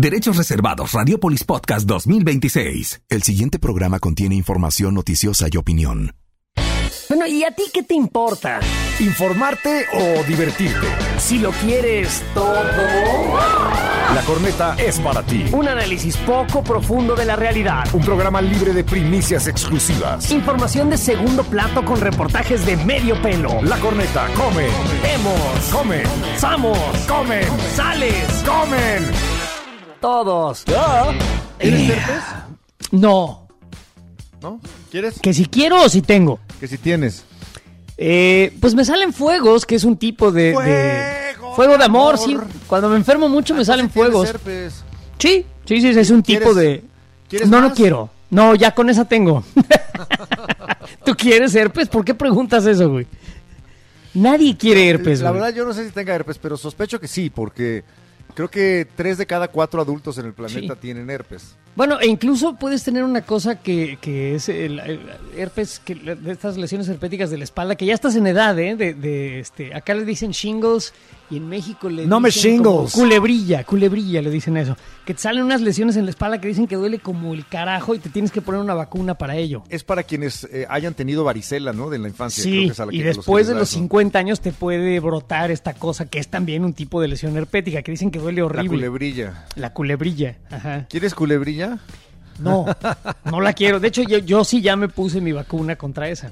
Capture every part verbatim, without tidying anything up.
Derechos reservados. Radiopolis Podcast dos mil veintiséis. El siguiente programa contiene información noticiosa y opinión. Bueno, ¿y a ti qué te importa? ¿Informarte o divertirte? Si lo quieres todo... La Corneta es para ti. Un análisis poco profundo de la realidad. Un programa libre de primicias exclusivas. Información de segundo plato con reportajes de medio pelo. La Corneta come. Vemos. Come. Samos. Comen. Sales. Comen. Todos. ¿Tienes herpes? No. ¿No? ¿Quieres? Que si quiero o si tengo. Que si tienes. Eh, pues me salen fuegos, que es un tipo de... ¡Fuego! de fuego de amor, amor. sí. Cuando me enfermo mucho me salen si tienes fuegos. herpes. Sí, sí, sí, es un tipo de... ¿Quieres No, más? no quiero. No, ya con esa tengo. ¿Tú quieres herpes? ¿Por qué preguntas eso, güey? Nadie quiere herpes, La güey. verdad yo no sé si tenga herpes, pero sospecho que sí, porque creo que tres de cada cuatro adultos en el planeta Sí. tienen herpes. Bueno, e incluso puedes tener una cosa que, que es el, el herpes, que, de estas lesiones herpéticas de la espalda, que ya estás en edad, ¿eh? De, de este, acá le dicen shingles y en México le No me dicen como shingles. culebrilla, culebrilla le dicen eso. Que te salen unas lesiones en la espalda que dicen que duele como el carajo y te tienes que poner una vacuna para ello. Es para quienes eh, hayan tenido varicela, ¿no? De la infancia. Creo Sí, que es a la y que- a los que después les de da los eso. cincuenta años te puede brotar esta cosa que es también un tipo de lesión herpética, que dicen que duele La horrible. culebrilla. La culebrilla, ajá. ¿Quieres culebrilla? No, no la quiero. De hecho, yo, yo sí ya me puse mi vacuna contra esa.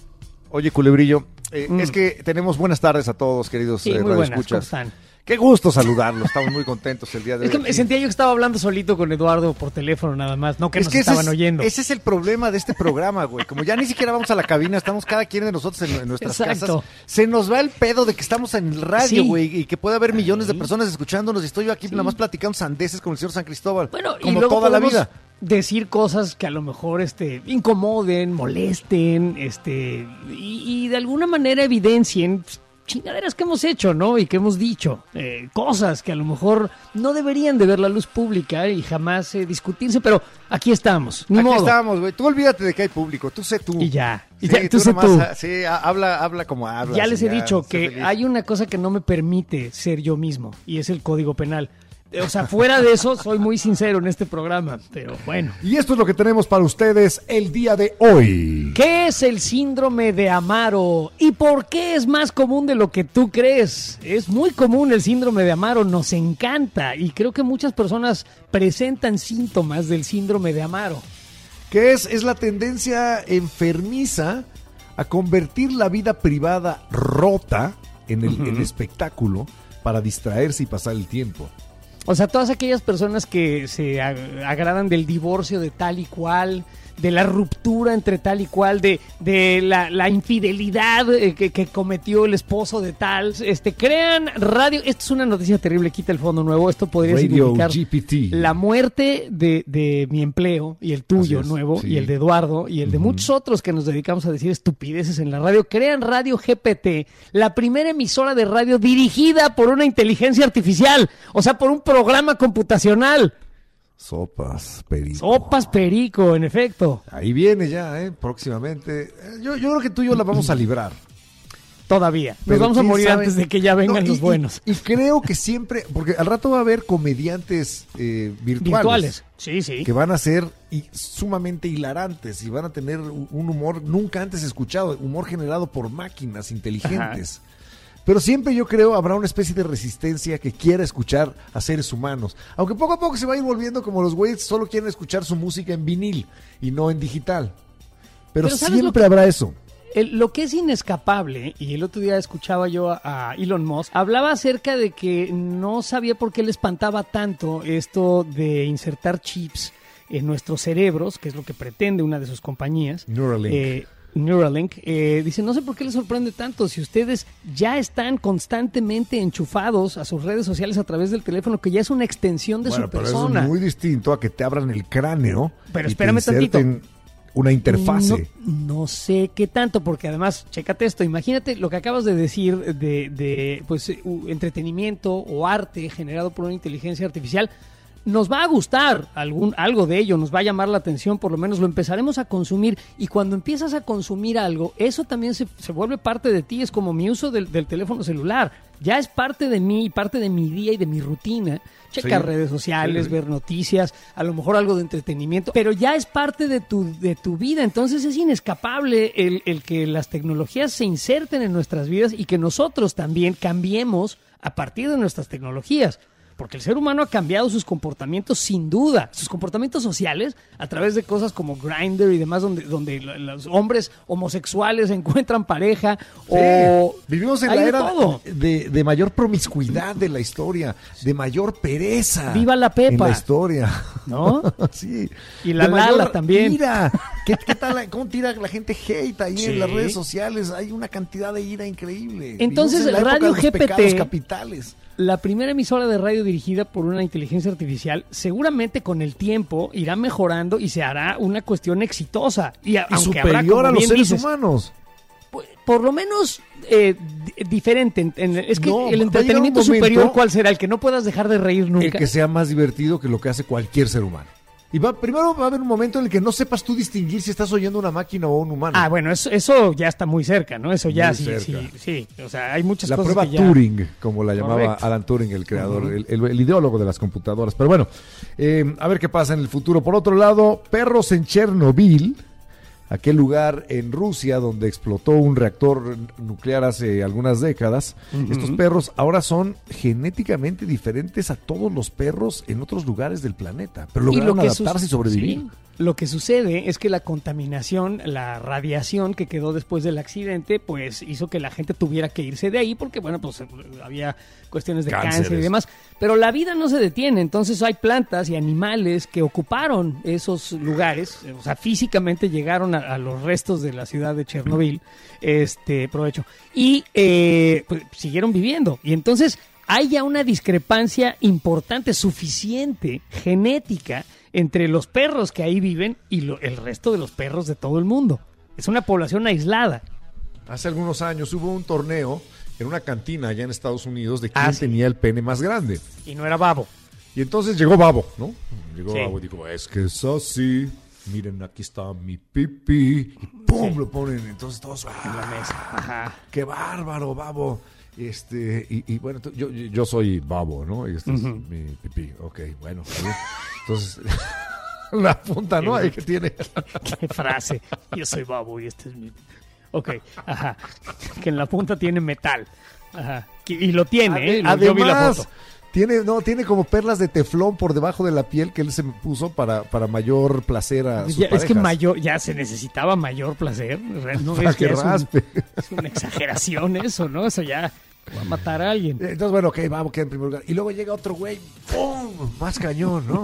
Oye, culebrillo, eh, Mm. es que tenemos buenas tardes a todos, queridos Sí, eh, muy buenas, ¿cómo radioescuchas. están? Qué gusto saludarlos, estamos muy contentos el día de Es hoy. que me aquí. sentía yo que estaba hablando solito con Eduardo por teléfono nada más, no que Es nos que ese estaban es, oyendo. ese es el problema de este programa, güey. Como ya ni siquiera vamos a la cabina, estamos cada quien de nosotros en, en nuestras Exacto. casas. Se nos va el pedo de que estamos en el radio, Sí. güey, y que puede haber millones de personas escuchándonos. Y estoy yo aquí nada más platicando sandeces con el señor San Cristóbal. Bueno, y como luego toda la podemos vida. decir cosas que a lo mejor este incomoden, molesten, este y, y de alguna manera evidencien pues, chingaderas que hemos hecho, ¿no? Y que hemos dicho, eh, cosas que a lo mejor no deberían de ver la luz pública y jamás eh, discutirse, pero aquí estamos, ni Aquí modo. estamos, güey. Tú olvídate de que hay público. Tú sé tú. Y ya, y Sí, ya, tú sé nomás, tú. ah, Sí, ah, habla, habla como hablas. Ya les y he dicho sé que feliz. hay una cosa que no me permite ser yo mismo y es el Código Penal. O sea, fuera de eso, soy muy sincero en este programa, pero bueno. Y esto es lo que tenemos para ustedes el día de hoy. ¿Qué es el síndrome de Amaro? ¿Y por qué es más común de lo que tú crees? Es muy común el síndrome de Amaro, nos encanta y creo que muchas personas presentan síntomas del síndrome de Amaro. Que es, es la tendencia enfermiza a convertir la vida privada rota en el, en espectáculo para distraerse y pasar el tiempo. O sea, todas aquellas personas que se ag- agradan del divorcio de tal y cual, de la ruptura entre tal y cual, de, de la, la infidelidad eh, que, que cometió el esposo de tal, este, crean radio. Esto es una noticia terrible, quita el fondo nuevo. Esto podría Radio significar G P T. la muerte de, de mi empleo y el tuyo Así es, nuevo sí. y el de Eduardo y el de muchos otros que nos dedicamos a decir estupideces en la radio. Crean Radio G P T, la primera emisora de radio dirigida por una inteligencia artificial, o sea, por un programa computacional. Sopas, perico. Sopas perico, en efecto. Ahí viene ya, ¿eh? Próximamente. Eh, Yo, yo creo que tú y yo la vamos a librar. Todavía. Nos Pero vamos a quién morir sabe. antes de que ya vengan No, y- los y- buenos. Y, creo que siempre, porque al rato va a haber comediantes eh, virtuales, Virtuales. Sí, sí. que van a ser y- sumamente hilarantes y van a tener un un humor nunca antes escuchado, humor generado por máquinas inteligentes. Pero siempre yo creo habrá una especie de resistencia que quiera escuchar a seres humanos. Aunque poco a poco se va a ir volviendo como los güeyes solo quieren escuchar su música en vinil y no en digital. Pero, Pero ¿sabes lo siempre que- habrá eso. El- lo que es inescapable, y el otro día escuchaba yo a, a Elon Musk, hablaba acerca de que no sabía por qué le espantaba tanto esto de insertar chips en nuestros cerebros, que es lo que pretende una de sus compañías. Neuralink. Eh, Neuralink, eh, dice, no sé por qué les sorprende tanto si ustedes ya están constantemente enchufados a sus redes sociales a través del teléfono, que ya es una extensión de Bueno, su pero persona. eso es muy distinto a que te abran el cráneo. Pero y espérame te inserten una interfase. No, no sé qué tanto, porque además, chécate esto, imagínate lo que acabas de decir de, de pues, eh, u- entretenimiento o arte generado por una inteligencia artificial. nos va a gustar algún, algo de ello, nos va a llamar la atención, por lo menos lo empezaremos a consumir, y cuando empiezas a consumir algo, eso también se, se vuelve parte de ti, es como mi uso del, del teléfono celular, ya es parte de mí, parte de mi día y de mi rutina, checar Sí. redes sociales, Sí. ver noticias, a lo mejor algo de entretenimiento, pero ya es parte de tu, de tu vida, entonces es inescapable el, el que las tecnologías se inserten en nuestras vidas y que nosotros también cambiemos a partir de nuestras tecnologías. Porque el ser humano ha cambiado sus comportamientos sin duda, sus comportamientos sociales a través de cosas como Grindr y demás, donde, donde los hombres homosexuales encuentran pareja o... Sí. Vivimos en hay la de era todo. de, de mayor promiscuidad de la historia, de mayor pereza. ¡Viva la Pepa! En la historia. ¿No? Sí. Y la De Lala mayor también. Ira. ¿Qué, qué tal? la- ¿Cómo tira la gente hate ahí Sí. en las redes sociales? Hay una cantidad de ira increíble. Entonces, Vivimos en la época Radio de los G P T pecados capitales. La primera emisora de radio dirigida por una inteligencia artificial seguramente con el tiempo irá mejorando y se hará una cuestión exitosa. Y, a- Y aunque habrá, superior como a los bien seres dices, humanos. Por, por lo menos eh, di- diferente. En- en- es que No, va a el llegar entretenimiento un momento- superior, ¿cuál será? El que no puedas dejar de reír nunca. El que sea más divertido que lo que hace cualquier ser humano. Y va, primero va a haber un momento en el que no sepas tú distinguir si estás oyendo una máquina o un humano. Ah, bueno, eso, eso ya está muy cerca, ¿no? Eso ya Muy sí, cerca. sí, sí. O sea, hay muchas La cosas prueba que ya... Turing, como la llamaba Correcto. Alan Turing, el creador, el, el- el ideólogo de las computadoras. Pero bueno, eh, a ver qué pasa en el futuro. Por otro lado, perros en Chernobyl, aquel lugar en Rusia donde explotó un reactor nuclear hace algunas décadas. Estos perros ahora son genéticamente diferentes a todos los perros en otros lugares del planeta, pero Y lograron lo que adaptarse sus- y sobrevivir. sí, lo que sucede es que la contaminación, la radiación que quedó después del accidente, pues hizo que la gente tuviera que irse de ahí porque, bueno, pues había cuestiones de cáncer Cánceres. y demás. Pero la vida no se detiene, entonces hay plantas y animales que ocuparon esos lugares, o sea, físicamente llegaron a, a los restos de la ciudad de Chernobyl, este, provecho, y eh, pues, siguieron viviendo. Y entonces hay ya una discrepancia importante, suficiente, genética, entre los perros que ahí viven y lo- el resto de los perros de todo el mundo. Es una población aislada. Hace algunos años hubo un torneo en una cantina allá en Estados Unidos de quién Ah, sí. tenía el pene más grande. Y no era babo. Y entonces llegó Babo, ¿no? Llegó Sí. Babo y dijo, es que es así. Miren, aquí está mi pipí. Y ¡pum! Sí. Lo ponen. Entonces todos, En la ¡ah! mesa. Ajá. ¡Qué bárbaro, Babo! Este, y, y bueno, tú- yo, yo soy Babo, ¿no? Y este es mi pipí. Ok, bueno, está bien. Entonces, la punta, ¿no? Ahí que tiene. Qué frase. Yo soy babo y este es mi... Ok, ajá. Que en la punta tiene metal. Ajá. Que- Y lo tiene, ¿eh? Lo- Yo vi la Además, foto. tiene, no, tiene como perlas de teflón por debajo de la piel que él se puso para, para mayor placer a sus Ya- es que parejas. mayor, ya se necesitaba mayor placer. No Para es que que es, un- raspe. es una exageración eso, ¿no? Eso ya va a matar a alguien. Entonces, bueno, ok, vamos, queda en primer lugar. Y luego llega otro güey, ¡pum! Más cañón, ¿no?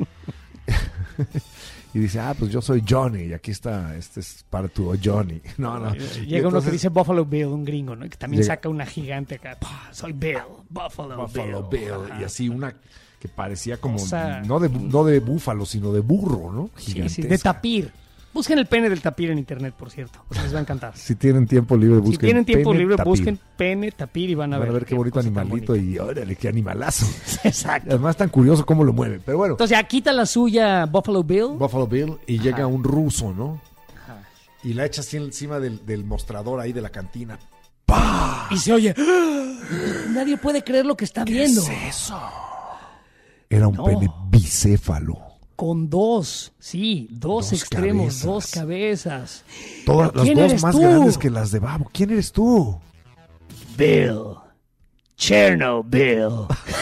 Y dice, ah, pues yo soy Johnny, y aquí está, este es para tu Johnny. No, no. Llega Y uno que entonces, dice Buffalo Bill, un gringo, ¿no? Que también Llega- saca una gigante acá. ¡Pah! Soy Bill, Buffalo, Buffalo Bill. Bill, Ajá. y así una que parecía como, Cosa- no de, no de búfalo, sino de burro, ¿no? Sí, sí, Gigantesca. de tapir. Busquen el pene del tapir en internet, por cierto. Les va a encantar. Si tienen tiempo libre, busquen si tienen tiempo pene libre, tapir. busquen pene tapir y van a Van ver. a ver qué bonito cosa tan animalito bonita. y órale, qué animalazo. Exacto. Además tan curioso cómo lo mueve. Pero bueno, Entonces ya quita la suya Buffalo Bill. Buffalo Bill y llega Ajá. un ruso, ¿no? Ajá. Y la echa así encima del, del mostrador ahí de la cantina. Y se oye. Nadie puede creer lo que está viendo. eso? Era un No. pene bicéfalo. Con dos, sí, dos, Dos extremos, cabezas. dos cabezas. Todas ¿Pero las quién dos eres más tú? grandes que las de Babo. ¿Quién eres tú? Bill. Chernobyl.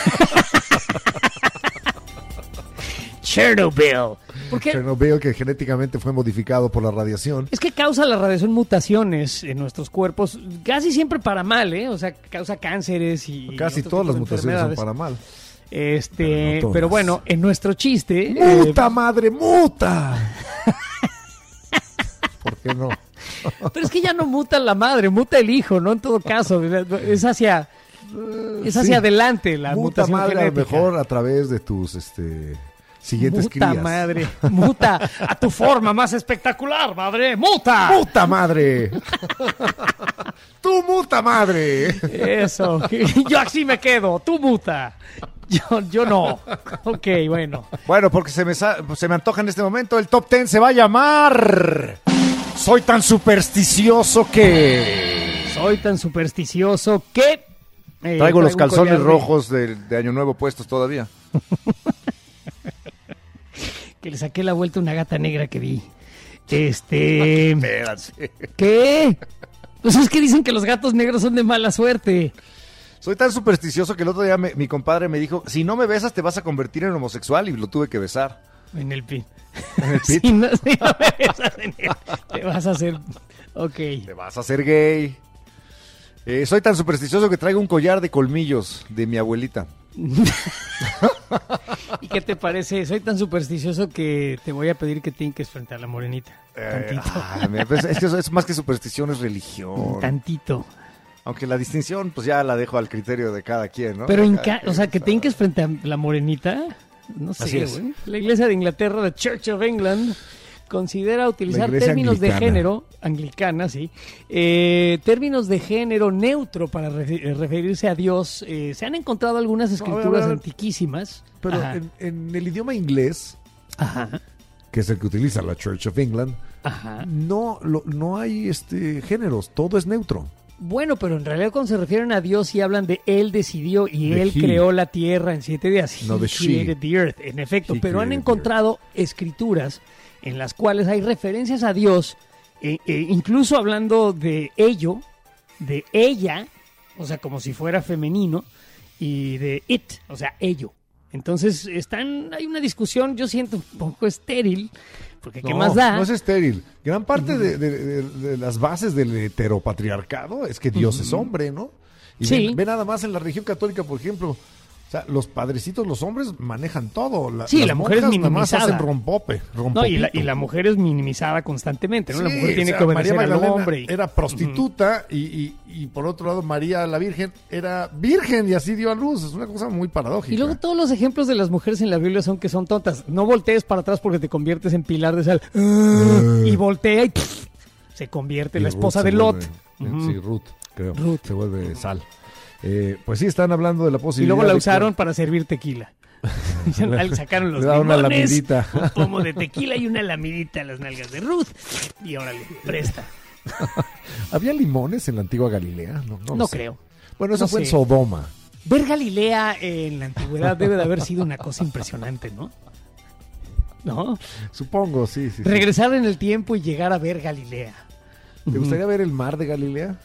Chernobyl. Porque Chernobyl, que genéticamente fue modificado por la radiación. es que causa la radiación mutaciones en nuestros cuerpos, casi siempre para mal, ¿eh? O sea, causa cánceres y Casi otro todas tipo las de mutaciones son enfermedades. para mal. Este, Pero no pero, todas. bueno, en nuestro chiste, eh, ¡Muta, madre, muta! ¿Por qué no? pero es que ya no muta la madre, muta el hijo, ¿no? En todo caso, es hacia, es hacia Sí. adelante la Muta mutación madre, a lo genética. mejor a través de tus este, siguientes Muta crías. madre, muta a tu forma más espectacular, madre, muta. ¡Muta madre! ¡Tu muta madre! Eso, yo así me quedo, tú muta. Yo, yo no. Ok, bueno. Bueno, porque se me, sa- se me antoja en este momento, el top ten se va a llamar... Soy tan supersticioso que... Soy tan supersticioso que... eh, Traigo los un calzones collar de- rojos de, de Año Nuevo puestos todavía. Que le saqué la vuelta a una gata negra que vi. Este... Espérate. ¿Qué? Pues es que dicen que los gatos negros son de mala suerte. Soy tan supersticioso que el otro día me- mi compadre me dijo, si no me besas te vas a convertir en homosexual, y lo tuve que besar. En el pin. En el pit. Si no, si no me besas en el- te vas a hacer... Ok. Te vas a hacer gay. Eh, soy tan supersticioso que traigo un collar de colmillos de mi abuelita. ¿Y qué te parece? Soy tan supersticioso que te voy a pedir que te hinques frente a la morenita. Eh, Tantito. ah, mira, pues, es que eso es más que superstición, es religión. Tantito. Aunque la distinción, pues ya la dejo al criterio de cada quien, ¿no? Pero, De en cada ca- quien, o sea, que te ¿sabes? hinques frente a la morenita, no Así sé, es. güey. La iglesia de Inglaterra, la Church of England, considera utilizar iglesia términos de anglicana. género, anglicana, sí, eh, términos de género neutro para refe- eh, referirse a Dios. Eh, se han encontrado algunas a ver, escrituras a ver, a ver. antiquísimas. Pero Ajá. en, en el idioma inglés, Ajá. que es el que utiliza la Church of England, Ajá. no, lo- no hay este géneros, todo es neutro. Bueno, pero en realidad cuando se refieren a Dios y hablan de Él decidió y De Él he. creó la tierra en siete días. No, He de she. created the earth, en efecto. He Pero han created the encontrado escrituras en las cuales hay referencias a Dios, eh, eh, incluso hablando de ello, de ella, o sea, como si fuera femenino, y de it, o sea, ello. Entonces, están, hay una discusión, yo siento un poco estéril, porque ¿qué No, más da? No es estéril. Gran parte de, de- de- de las bases del heteropatriarcado es que Dios es hombre, ¿no? Y Sí. ve, ve nada más en la religión católica, por ejemplo. O sea, los padrecitos, los hombres manejan todo. La, Sí, las la mujer es monjas nada más minimizada. hacen rompope, No, y la, rompopito. y la mujer es minimizada constantemente, ¿no? la Sí, mujer tiene o sea, que obedecer María al Magdalena hombre. y- era prostituta y, y- y por otro lado María la Virgen era virgen y así dio a luz. Es una cosa muy paradójica. Y luego todos los ejemplos de las mujeres en la Biblia son que son tontas. No voltees para atrás porque te conviertes en pilar de sal. Y voltea y pff, se convierte en la Y Ruth esposa se de Lot. vuelve- Ujú. Sí, Ruth, creo. Ruth. Se vuelve sal. Eh, pues sí, están hablando de la Y posibilidad. luego la de usaron que- para servir tequila. Sacaron los Le da una limones, lamidita. un pomo de tequila y una lamidita a las nalgas de Ruth. Y órale, presta. ¿Había limones en la antigua Galilea? No, no lo No sé. creo. Bueno, eso No fue en sé. Sodoma. Ver Galilea en la antigüedad debe de haber sido una cosa impresionante, ¿no? ¿No? Supongo, sí, sí. sí. Regresar en el tiempo y llegar a ver Galilea. ¿Te gustaría ver el mar de Galilea?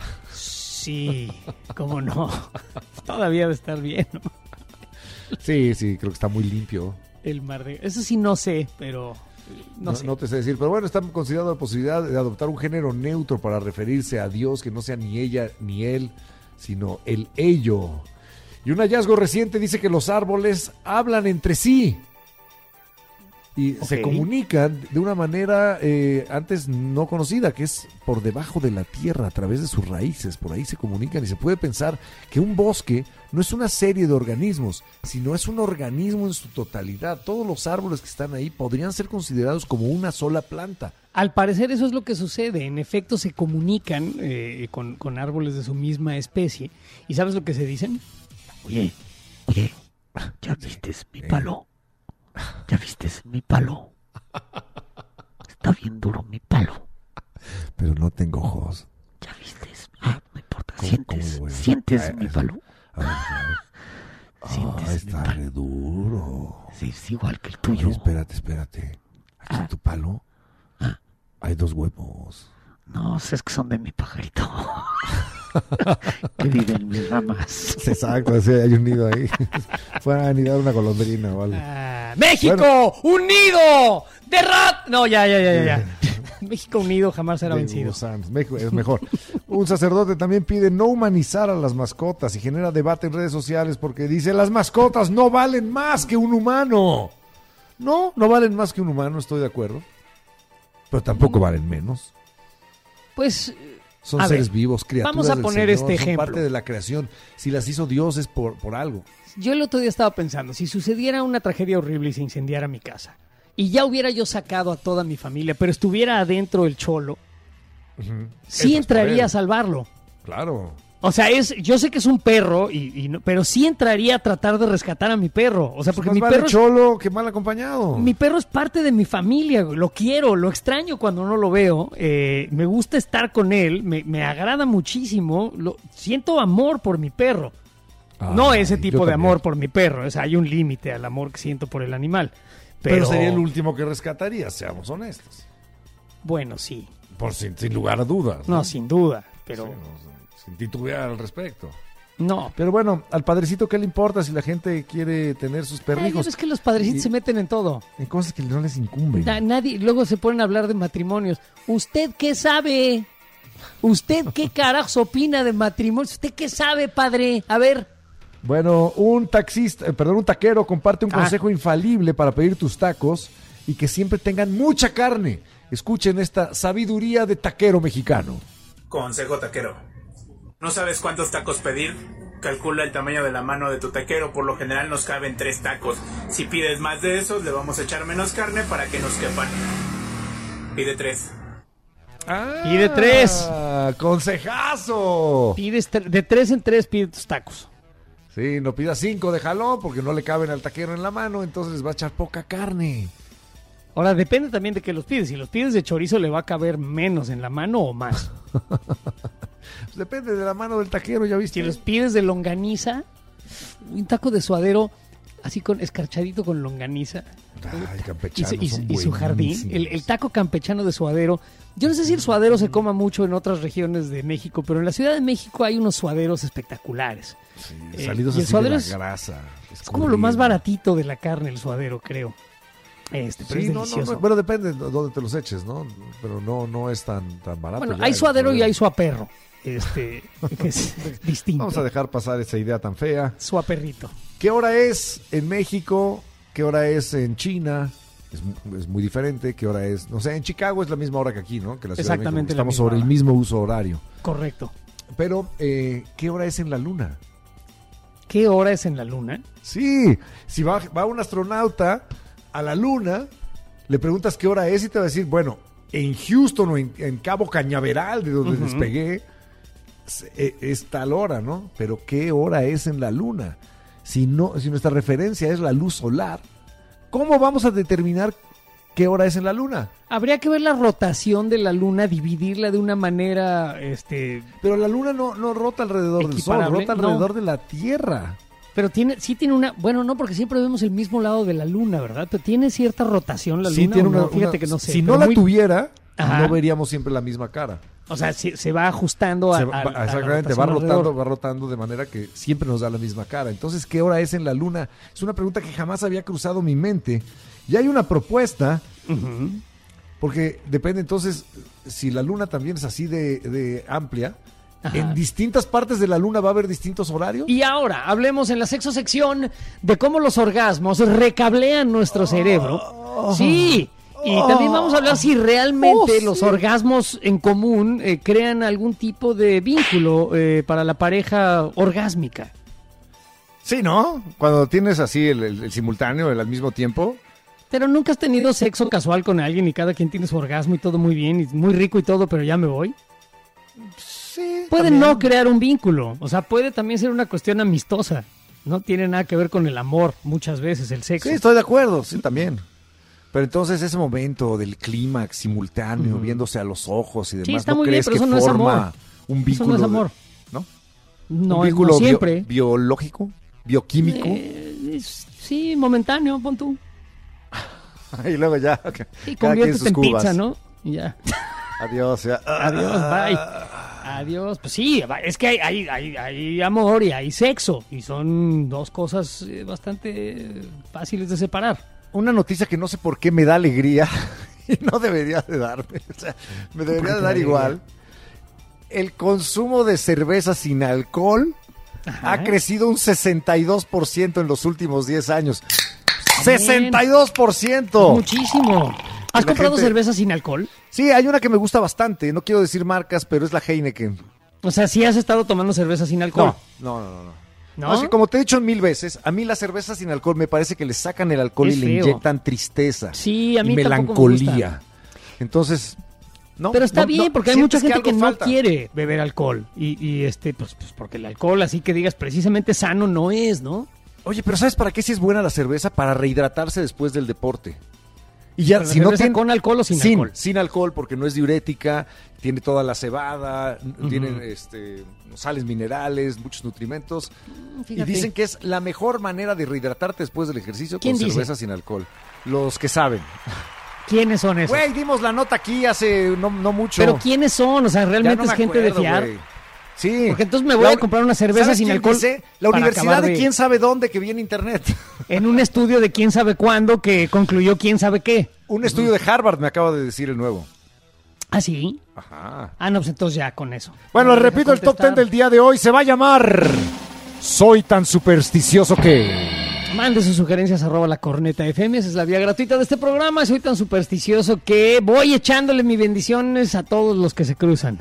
Sí, cómo no. Todavía debe estar bien, ¿no? Sí, sí, creo que está muy limpio. El mar de... Eso sí no sé, pero... eh, No, No, sé. no te sé decir, pero bueno, están considerando la posibilidad de adoptar un género neutro para referirse a Dios, que no sea ni ella ni él, sino el ello. Y un hallazgo reciente dice que los árboles hablan entre sí y se Ok. comunican de una manera eh, antes no conocida, que es por debajo de la tierra, a través de sus raíces. Por ahí se comunican y se puede pensar que un bosque no es una serie de organismos, sino es un organismo en su totalidad. Todos los árboles que están ahí podrían ser considerados como una sola planta. Al parecer eso es lo que sucede. En efecto se comunican eh, con, con árboles de su misma especie. ¿Y sabes lo que se dicen? Oye, oye, ¿ya viste mi palo? ¿Ya viste mi palo? Está bien duro mi palo. Pero no tengo ojos. ¿Ya viste? Ah, no importa. ¿Cómo- ¿Sientes, cómo lo voy a- ¿sientes Ah, mi es- palo? A ver, a ver. ¿Sientes Ah, mi está palo? re duro. Sí, es igual que el Oye, tuyo. espérate, espérate. Aquí en tu palo Ah. hay dos huevos. No, es que son de mi pajarito. Que vive en mis ramas. Exacto, sí, hay un nido ahí. Fue a anidar una golondrina o algo. Ah, ¡México unido! ¡De rat! No, ya, ya, ya, ya. ya. México unido jamás será De vencido. gusanos. México es mejor. Un sacerdote también pide no humanizar a las mascotas y genera debate en redes sociales porque dice las mascotas no valen más que un humano. No, no valen más que un humano, estoy de acuerdo. Pero tampoco valen menos. Pues Son A seres ver, vivos, criaturas vamos a del poner Señor, este son ejemplo. parte de la creación. Si las hizo Dios es por, por algo. yo el otro día estaba pensando, si sucediera una tragedia horrible y se incendiara mi casa, y ya hubiera yo sacado a toda mi familia, pero estuviera adentro el cholo, sí Eso es entraría por a él. salvarlo. Claro. O sea, es, yo sé que es un perro, y, y no, pero sí entraría a tratar de rescatar a mi perro. O sea, porque Más mi vale perro, es, cholo que mal acompañado. mi perro es parte de mi familia, güey. Lo quiero, lo extraño cuando no lo veo. Eh, me gusta estar con él, me, me agrada muchísimo. Lo, siento amor por mi perro. Ay, no ese tipo yo de también. amor por mi perro. O sea, hay un límite al amor que siento por el animal. Pero, Pero sería el último que rescataría, seamos honestos. Bueno, sí. Por sin, sin lugar a dudas. No, sin duda. Pero Sí, no, sin titubear al respecto. no. Pero bueno, al padrecito, ¿qué le importa si la gente quiere tener sus Ay, perrijos? es que los padrecitos Y- se meten en todo. En cosas que no les incumben. Na- nadie, luego se ponen a hablar de matrimonios. ¿Usted qué sabe? ¿Usted qué carajos opina de matrimonios? ¿Usted qué sabe, padre? A ver. Bueno, un taxista, eh, perdón, un taquero comparte un Ah. consejo infalible para pedir tus tacos y que siempre tengan mucha carne. Escuchen esta sabiduría de taquero mexicano. Consejo taquero. ¿No sabes cuántos tacos pedir? Calcula el tamaño de la mano de tu taquero. Por lo general nos caben tres tacos. Si pides más de esos, le vamos a echar menos carne para que nos quepan. Pide tres. Pide tres. Ah, consejazo. Pides tre- de tres en tres, pide tus tacos. Sí, no pidas cinco de jalón porque no le caben al taquero en la mano, entonces les va a echar poca carne. Ahora, depende también de qué los pides. Si los pides de chorizo, le va a caber menos en la mano o más. Pues depende de la mano del taquero, ya viste. Si los pides de longaniza, un taco de suadero así con escarchadito con longaniza. Ay, Y campechanos su, y su- son y su jardín, buenísimos. el, el taco campechano de suadero. Yo no sé si el suadero se coma mucho en otras regiones de México, pero en la Ciudad de México hay unos suaderos espectaculares. Sí, eh, salidos y el así suadero de es- la grasa. Es como lo más baratito de la carne, el suadero, creo. Este, pero Sí, es no, no, delicioso. no, bueno, depende de dónde te los eches, ¿no? Pero no, no es tan, tan barato. Bueno, ya hay el suadero y suadero. hay suaperro. Este, que es distinto. Vamos a dejar pasar esa idea tan fea. Suaperrito. ¿Qué hora es en México? ¿Qué hora es en China? Es, mu- es muy diferente. ¿Qué hora es? No sé, en Chicago es la misma hora que aquí, ¿no? Que la Ciudad de México. Exactamente la Estamos misma sobre el hora. mismo uso horario. Correcto. Pero, eh, ¿qué hora es en la Luna? ¿Qué hora es en la luna? Sí, si va, va un astronauta a la Luna, le preguntas qué hora es y te va a decir, bueno, en Houston o en, en Cabo Cañaveral, de donde despegué, es, es tal hora, ¿no? Pero ¿qué hora es en la Luna? Si, no, si nuestra referencia es la luz solar, ¿cómo vamos a determinar qué hora es en la Luna? Habría que ver la rotación de la luna, dividirla de una manera, este, Pero la Luna no, no rota alrededor del Sol, Equiparable, rota no. alrededor de la Tierra. pero tiene, sí tiene una, bueno, no, porque siempre vemos el mismo lado de la luna, ¿verdad? Pero tiene cierta rotación la luna. Sí, tiene ¿o no? una, Fíjate una- que no sé. Si pero no la muy- tuviera, Ajá. no veríamos siempre la misma cara. O sea, se, se va ajustando a, Se a- va- a la exactamente, rotación va rotando, alrededor. va rotando de manera que siempre nos da la misma cara. Entonces, ¿qué hora es en la Luna? Es una pregunta que jamás había cruzado mi mente. Y hay una propuesta, Ujú. porque depende entonces, si la Luna también es así de, de amplia, Ajá. en distintas partes de la Luna va a haber distintos horarios. Y ahora hablemos en la sexo sección de cómo los orgasmos recablean nuestro cerebro. Sí. Y también vamos a hablar si realmente Oh, los sí. orgasmos en común eh, crean algún tipo de vínculo eh, para la pareja orgásmica. Sí, ¿no? Cuando tienes así el, el- el simultáneo, el al mismo tiempo. Pero nunca has tenido sexo casual con alguien y cada quien tiene su orgasmo y todo muy bien y muy rico y todo, pero ya me voy. Sí. Puede también. no crear un vínculo, o sea, puede también ser una cuestión amistosa. No tiene nada que ver con el amor, muchas veces, el sexo. Sí, estoy de acuerdo, sí, también. Pero entonces ese momento del clímax simultáneo, viéndose a los ojos y demás, Sí, está ¿no muy bien, crees pero que eso no es forma amor. un Eso vínculo? no es de- amor. ¿No? No, un es- vínculo no bio- siempre. biológico, bioquímico. Eh, es- sí, momentáneo, pon tú. Y luego ya, ok, Y cada quien conviértete sus en cubas. pizza, ¿no? Y ya. Adiós, ya. Adiós, bye. Adiós. Pues sí, va- es que hay, hay, hay, hay amor y hay sexo. Y son dos cosas eh, bastante fáciles de separar. Una noticia que no sé por qué me da alegría y no debería de darme. O sea, me qué debería te de da dar alegría? igual. El consumo de cerveza sin alcohol Ajá. ha crecido un sesenta y dos por ciento en los últimos diez años. Bien. ¡sesenta y dos por ciento! Muchísimo. ¿Has La comprado gente- cerveza sin alcohol? Sí, hay una que me gusta bastante. No quiero decir marcas, pero es la Heineken. O sea, ¿sí has estado tomando cerveza sin alcohol? No, no, no, no. ¿No? No, es que como te he dicho mil veces, a mí la cerveza sin alcohol me parece que le sacan el alcohol Es y le feo. inyectan tristeza Sí, a mí y tampoco me melancolía. gusta. Entonces, No, Pero está no, bien, no, porque hay mucha sientes gente que, algo no falta. quiere beber alcohol. Y, y este, pues, pues porque el alcohol, así que digas, precisamente sano no es, ¿no? Oye, pero ¿sabes para qué sí es buena la cerveza? Para rehidratarse después del deporte. Y ya, Pero si la no cerveza tiene... ¿con alcohol o sin, sin alcohol? Sin alcohol, porque no es diurética, tiene toda la cebada, uh-huh. tiene este, sales minerales, muchos nutrimentos. Fíjate. Y dicen que es la mejor manera de rehidratarte después del ejercicio ¿Quién con dice? cerveza sin alcohol. Los que saben. ¿Quiénes son esos? Güey, dimos la nota aquí hace no, no mucho. Pero ¿quiénes son? O sea, Ya ¿realmente no es me gente acuerdo, de fiar? güey. Sí. Porque entonces me voy La- a comprar una cerveza ¿sabes sin quién alcohol dice? La para universidad acabar de... de- quién sabe dónde que vi en internet. En un estudio de quién sabe cuándo que concluyó quién sabe qué. Un estudio de Harvard me acaba de decir el nuevo. ¿Ah, sí? Ajá. Ah, no, pues entonces ya con eso. Bueno, No les me deja repito, el top contestar. ten del día de hoy se va a llamar Soy tan supersticioso que... Mande sus sugerencias arroba la corneta F M, esa es la vía gratuita de este programa. Soy tan supersticioso que voy echándole mis bendiciones a todos los que se cruzan.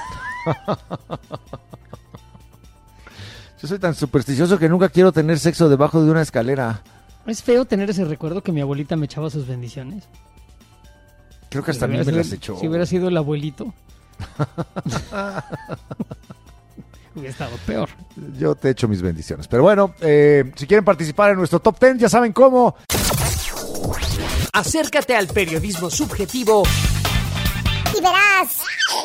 Yo soy tan supersticioso que nunca quiero tener sexo debajo de una escalera. Es feo tener ese recuerdo que mi abuelita me echaba sus bendiciones. Creo que hasta a Si mí hubiera me las sido- echó. Si hubiera sido el abuelito. Hubiera estado peor. Yo te echo mis bendiciones. Pero bueno, eh, si quieren participar en nuestro top ten, ya saben cómo. Acércate al periodismo subjetivo. Y verás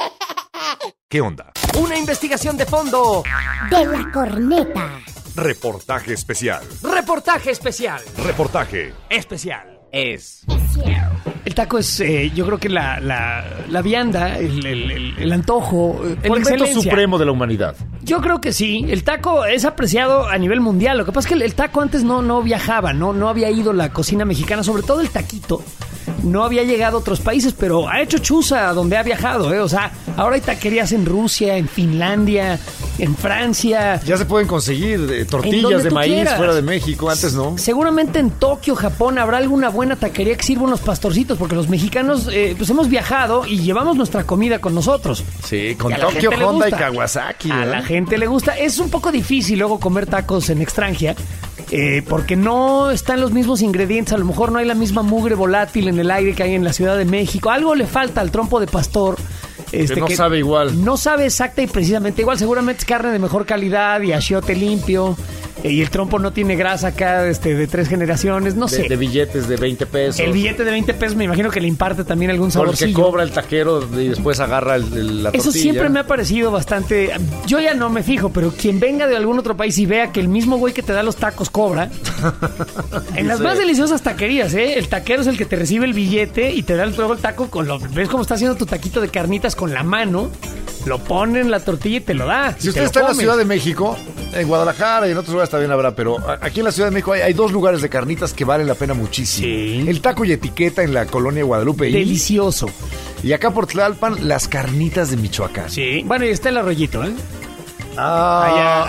¿Qué onda? Una investigación de fondo. de la corneta. Reportaje especial. Reportaje especial. Reportaje. Especial. Es. El taco es, eh, yo creo que la, la, la vianda, el, el, el, el antojo. eh, El por alimento excelencia. supremo de la humanidad. Yo creo que sí. El taco es apreciado a nivel mundial. Lo que pasa es que el, el taco antes no, no viajaba, no, no había ido la cocina mexicana, sobre todo el taquito. No había llegado a otros países, pero ha hecho chuza donde ha viajado, ¿eh? O sea, ahora hay taquerías en Rusia, en Finlandia, en Francia. Ya se pueden conseguir eh, En tortillas donde de tú maíz quieras. fuera de México, antes no. Seguramente en Tokio, Japón, habrá alguna buena taquería que sirva unos pastorcitos, porque los mexicanos eh, pues hemos viajado y llevamos nuestra comida con nosotros. Sí, con Y a la Tokio, gente le Honda y gusta. Kawasaki. A ¿verdad? la gente le gusta. Es un poco difícil luego comer tacos en extranjera, eh, porque no están los mismos ingredientes. A lo mejor no hay la misma mugre volátil en el aire que hay en la Ciudad de México. Algo le falta al trompo de pastor. Este, no sabe igual. No sabe exacta y precisamente igual. Seguramente es carne de mejor calidad y achiote limpio. eh, y el trompo no tiene grasa acá este, de tres generaciones. No sé. De, de billetes de veinte pesos. El billete de veinte pesos me imagino que le imparte también algún Por el que saborcillo. cobra el taquero y después agarra el- el- la Eso tortilla. siempre me ha parecido bastante... Yo ya no me fijo, pero quien venga de algún otro país y vea que el mismo güey que te da los tacos cobra... en las Dice- más deliciosas taquerías, ¿eh? El taquero es el que te recibe el billete y te da luego el taco con lo... ¿Ves cómo está haciendo tu taquito de carnitas con la mano? Lo pone en la tortilla y te lo da. Si usted está en la Ciudad de México, en Guadalajara y en otros lugares también habrá, pero a- aquí en la Ciudad de México hay, hay dos lugares de carnitas que valen la pena muchísimo. Sí. El Taco y Etiqueta en la colonia Guadalupe. y- Delicioso. Y acá por Tlalpan, las carnitas de Michoacán. Sí. Bueno, y está el arroyito, ¿eh? Ah, Allá.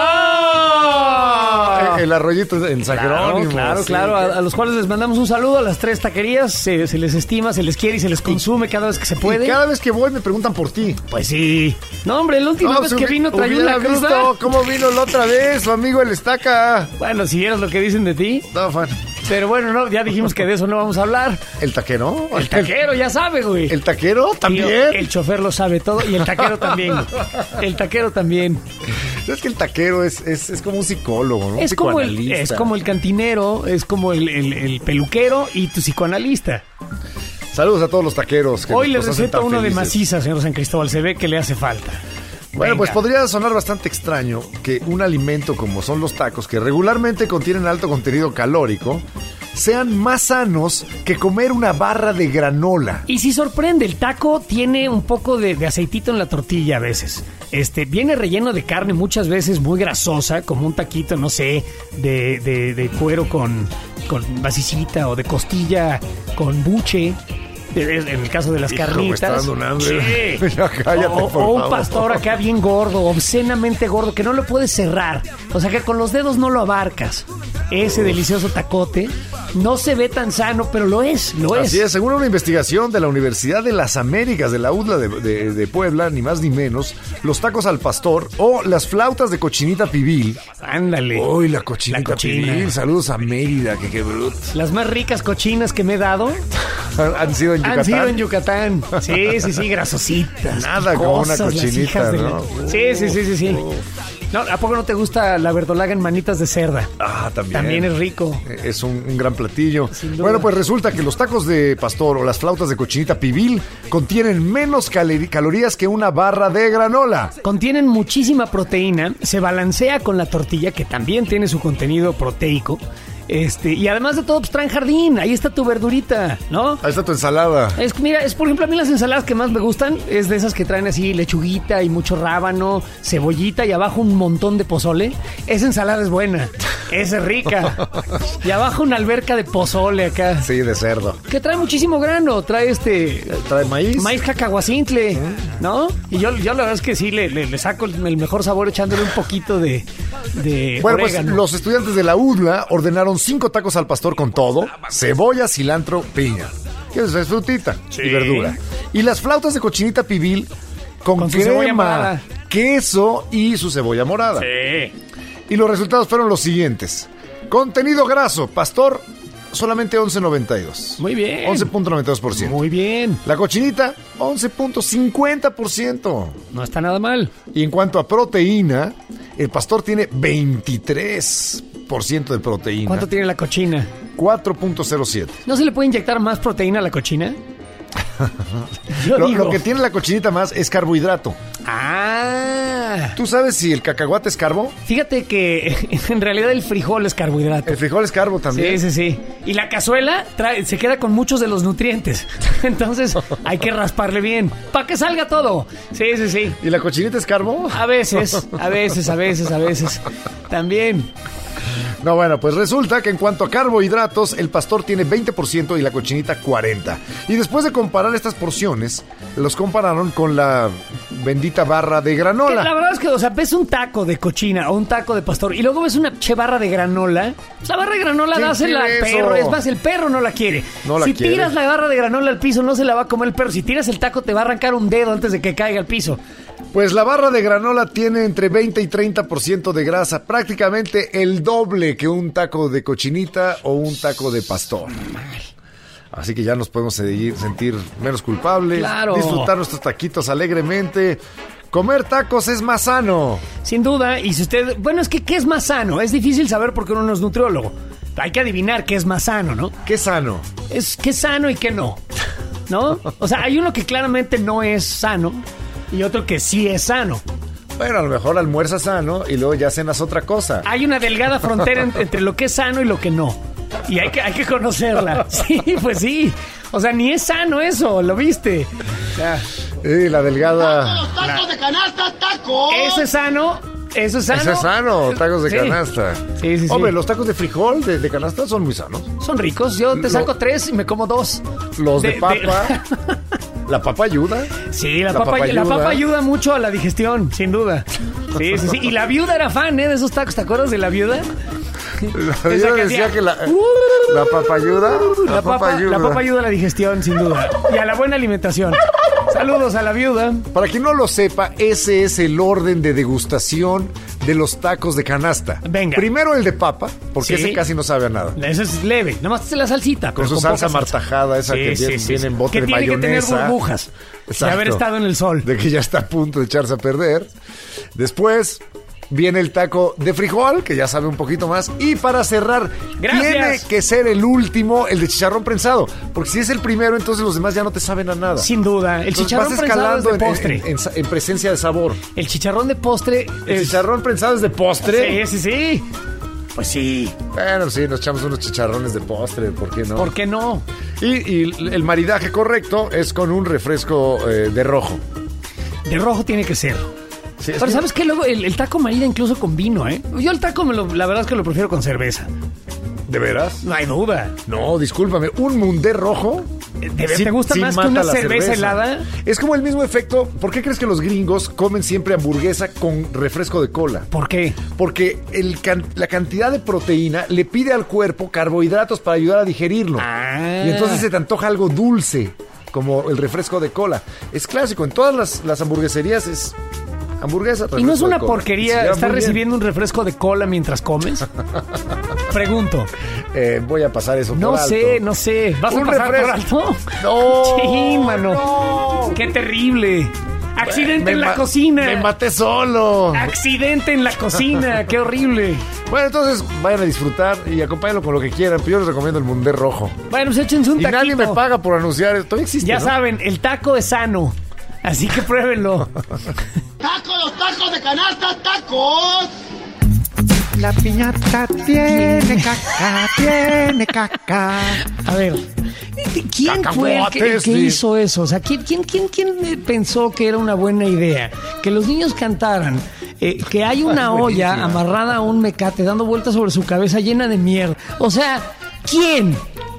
ah, el arroyito en San Claro, Jerónimo. claro, sí. claro. A, a los cuales les mandamos un saludo a las tres taquerías. Se, se les estima, se les quiere y se les consume cada vez que se puede. Y cada vez que voy me preguntan por ti. Pues sí. No, hombre, la última No, vez si que hubi- vino trayó hubiera una cruda. visto cómo vino la otra vez, su amigo el Estaca. Bueno, si vieras lo que dicen de ti. No, fan. Pero bueno, no, ya dijimos que de eso no vamos a hablar. ¿El taquero? El taquero ya sabe, güey. ¿El taquero Tío, también? el chofer lo sabe todo y el taquero también. El taquero también. Es que el taquero es, es, es como un psicólogo, ¿no? Un Es como, el, psicoanalista. es como el cantinero, es como el, el- el peluquero y tu psicoanalista. Saludos a todos los taqueros. Que Hoy nos les hacen receto tan uno de felices. maciza, señor San Cristóbal. Se ve que le hace falta. Bueno, pues Venga. podría sonar bastante extraño que un alimento como son los tacos, que regularmente contienen alto contenido calórico, sean más sanos que comer una barra de granola. Y si sorprende, el taco tiene un poco de, de aceitito en la tortilla a veces. Este, viene relleno de carne muchas veces muy grasosa, como un taquito, no sé, de, de, de cuero con, con basicita o de costilla con buche. de- de- En el caso de las Hijo, me carnitas. está dando un hambre. Sí. Ya cállate, o, por o un favor. pastor acá bien gordo, obscenamente gordo, que no lo puedes cerrar. O sea que con los dedos no lo abarcas. Ese delicioso tacote. No se ve tan sano, pero lo es, lo es. Así es, según una investigación de la Universidad de las Américas, de la U D L A de, de, de Puebla, ni más ni menos, los tacos al pastor o las flautas de cochinita pibil. Ándale. Uy, la cochinita La cochina. pibil. Saludos a Mérida, que qué bruto. Las más ricas cochinas que me he dado Han sido en Yucatán. han sido en Yucatán. Sí, sí, sí, grasositas. Nada como una picosas, las cochinita, hijas de la- ¿no? Sí, sí, sí, sí, sí. No, ¿a poco no te gusta la verdolaga en manitas de cerda? Ah, también. También es rico. Es un, un gran platillo. Sin duda. Bueno, pues resulta que los tacos de pastor o las flautas de cochinita pibil contienen menos cali- calorías que una barra de granola. Contienen muchísima proteína, se balancea con la tortilla, que también tiene su contenido proteico. Este, y además de todo, pues traen jardín, ahí está tu verdurita, ¿no? Ahí está tu ensalada. Es que mira, es por ejemplo a mí las ensaladas que más me gustan es de esas que traen así lechuguita y mucho rábano, cebollita y abajo un montón de pozole. Esa ensalada es buena, esa es rica. Y abajo una alberca de pozole acá. Sí, de cerdo. Que trae muchísimo grano, trae este... ¿Trae maíz? Maíz cacahuacintle, ¿no? Y yo, yo la verdad es que sí, le, le- le saco el, el mejor sabor echándole un poquito de, de Bueno, pues orégano. los estudiantes de la U D L A ordenaron cinco tacos al pastor con todo, cebolla, cilantro, piña. Que es frutita y verdura. Y las flautas de cochinita pibil con, Con su cebolla crema, morada. queso y su cebolla morada. Sí. Y los resultados fueron los siguientes. Contenido graso, pastor, solamente once noventa y dos. Muy bien. once punto noventa y dos por ciento. Muy bien. La cochinita, once punto cincuenta por ciento. No está nada mal. Y en cuanto a proteína, el pastor tiene veintitrés por ciento de proteína. ¿Cuánto tiene la cochina? cuatro punto cero siete. ¿No se le puede inyectar más proteína a la cochina? Yo Lo, digo. lo que tiene la cochinita más es carbohidrato. Ah. ¿Tú sabes si el cacahuate es carbo? Fíjate que en realidad el frijol es carbohidrato. El frijol es carbo también. Sí, sí, sí. Y la cazuela trae, se queda con muchos de los nutrientes. Entonces hay que rasparle bien para que salga todo. Sí, sí, sí. ¿Y la cochinita es carbo? A veces, a veces, a veces, a veces. También. No, bueno, pues resulta que en cuanto a carbohidratos, el pastor tiene veinte por ciento y la cochinita cuarenta por ciento. Y después de comparar estas porciones, los compararon con la bendita barra de Que granola. la verdad es que, o sea, ves un taco de cochina o un taco de pastor y luego ves una che barra de granola. Pues la barra de granola ¿Quién dásela al quiere eso? perro. Es más, el perro no la quiere. No la si quiere. tiras la barra de granola al piso, no se la va a comer el perro. Si tiras el taco, te va a arrancar un dedo antes de que caiga al piso. Pues la barra de granola tiene entre veinte y treinta por ciento de grasa, prácticamente el doble que un taco de cochinita o un taco de pastor. Así que ya nos podemos seguir- sentir menos culpables, Claro. disfrutar nuestros taquitos alegremente. Comer tacos es más sano. Sin duda, y si usted... Bueno, es que ¿qué es más sano? Es difícil saber porque uno no es nutriólogo. Hay que adivinar qué es más sano, ¿no? ¿Qué sano? Es qué es sano y qué no, ¿no? O sea, hay uno que claramente no es sano y otro que sí es sano. Bueno, a lo mejor almuerzas sano y luego ya cenas otra cosa. Hay una delgada frontera en- entre lo que es sano y lo que no. Y hay que, hay que conocerla. Sí, pues sí. O sea, ni es sano eso, ¿lo viste? O sea, Y la delgada... ¡Tacos de canasta, tacos! eso es sano, eso es sano. Ese es sano, tacos de Sí. canasta. Sí, sí, sí. Hombre, los tacos de frijol de, de canasta son muy sanos. Son ricos, yo te Lo- saco tres y me como dos. Los de, papa. ¿La papa ayuda? Sí, la, La papa, papa la ayuda. papa ayuda mucho a la digestión, sin duda. Sí, sí, sí. Y la viuda era fan, ¿eh? De esos tacos, ¿te acuerdas de la viuda? La Esa yo que decía hacía, que la, "Uh". la papa ayuda. La papa, la papa ayuda a la digestión, sin duda. Y a la buena alimentación. Saludos a la viuda. Para quien no lo sepa, ese es el orden de degustación de los tacos de canasta. Venga. Primero el de papa, porque Sí. ese casi no sabe a nada. Eso es leve. Nada más es la salsita. Con pero su con salsa poca martajada, esa que viene- viene en bote que de tiene que tener mayonesa. burbujas. Exacto. De haber estado en el sol. De que ya está a punto de echarse a perder. Después viene el taco de frijol, que ya sabe un poquito más. Y para cerrar, Gracias. tiene que ser el último, el de chicharrón prensado. Porque si es el primero, entonces los demás ya no te saben a nada. Sin duda. El Entonces chicharrón vas prensado es escalando de en- postre. En, en- en presencia de sabor. El chicharrón de postre El es... chicharrón prensado es de postre. Sí, sí, sí. Pues sí. Bueno, sí, nos echamos unos chicharrones de postre, ¿por qué no? ¿Por qué no? Y, y el maridaje correcto es con un refresco eh, de rojo. De rojo tiene que ser. Sí, es Pero que- ¿sabes qué? Luego el, el taco marida incluso con vino, ¿eh? Yo el taco, me lo- la verdad es que lo prefiero con cerveza. ¿De veras? No hay duda. No, discúlpame, un mundé rojo ¿Te, Sí, te gusta sí más que mata una la cerveza, cerveza. helada? Es como el mismo efecto. ¿Por qué crees que los gringos comen siempre hamburguesa con refresco de cola? ¿Por qué? Porque el can- la cantidad de proteína le pide al cuerpo carbohidratos para ayudar a digerirlo. Ah. Y entonces se te antoja algo dulce, como el refresco de cola. Es clásico, en todas las, las hamburgueserías es hamburguesa. ¿Y no es refresco de una cola. porquería Se lleva estar muy bien. recibiendo un refresco de cola mientras comes? Pregunto. Eh, voy a pasar eso No por alto. sé, no sé. ¿Vas Un a pasar refresco. por alto? No. Sí, mano. no. Qué terrible. Accidente Me en la ma- cocina. Me maté solo. Accidente en la cocina. Qué horrible. Bueno, entonces vayan a disfrutar y acompáñenlo con lo que quieran. Pero yo les recomiendo el Mundé Rojo. Bueno, pues échense un Y taquito. nadie me paga por anunciar. Todavía existe, Ya ¿no? saben, el taco es sano. Así que pruébenlo. ¡Tacos, los tacos de canasta, tacos! La piñata tiene caca, tiene caca. A ver, ¿quién fue el que, el que Cacahuates, sí. hizo eso? O sea, ¿quién, quién, quién, quién pensó que era una buena idea? Que los niños cantaran, eh, que hay una olla Buenísima. amarrada a un mecate dando vueltas sobre su cabeza llena de mierda. O sea, ¿quién?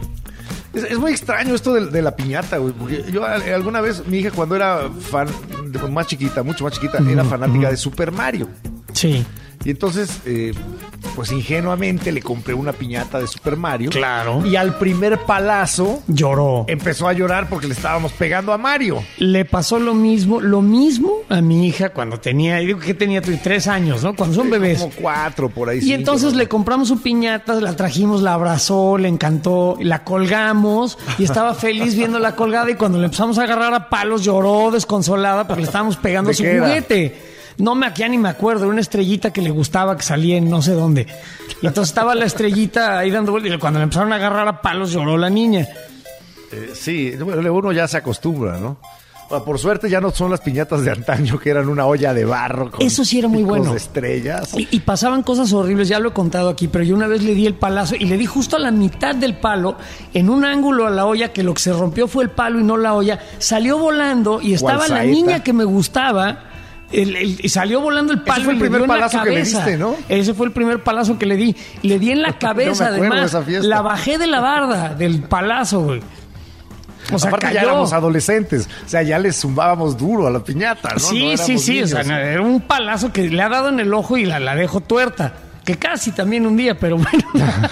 Es, es muy extraño esto de, de la piñata, güey. Porque yo a- alguna vez, mi hija cuando era fan, de- más chiquita, mucho más chiquita, era fanática de Super Mario. Sí. Y entonces, eh, pues ingenuamente le compré una piñata de Super Mario. Claro. Y al primer palazo Lloró. empezó a llorar porque le estábamos pegando a Mario. Le pasó lo mismo, lo mismo a mi hija cuando tenía, y digo que tenía tres años, ¿no? Cuando son bebés. Como cuatro por ahí. Y cinco, entonces ¿no? le compramos su piñata, la trajimos, la abrazó, le encantó, la colgamos y estaba feliz viendo la colgada y cuando le empezamos a agarrar a palos lloró desconsolada porque le estábamos pegando ¿De su qué era? juguete. No me ya ni me acuerdo, una estrellita que le gustaba que salía en no sé dónde. Y entonces estaba la estrellita ahí dando vueltas y cuando le empezaron a agarrar a palos lloró la niña. Eh, sí, bueno, uno ya se acostumbra, ¿no? Bueno, por suerte ya no son las piñatas de antaño que eran una olla de barro. Con Eso sí era muy picos bueno. de estrellas. Y, y pasaban cosas horribles, ya lo he contado aquí, pero yo una vez le di el palazo y le di justo a la mitad del palo, en un ángulo a la olla, que lo que se rompió fue el palo y no la olla. Salió volando y estaba la saeta. niña que me gustaba. El, el- y salió volando el palo. fue el y le primer dio en la palazo que le cabeza. diste, ¿no? Ese fue el primer palazo que le di. Le di en la cabeza, acuerdo de además. esa fiesta. La bajé de la barda del palazo, güey. O sea, Aparte cayó. ya éramos adolescentes, o sea, ya le zumbábamos duro a la piñata, ¿no? Sí, No sí, éramos sí. O sea, niños. no, era un palazo que le ha dado en el ojo y la, la dejo tuerta. Que casi también un día, pero bueno.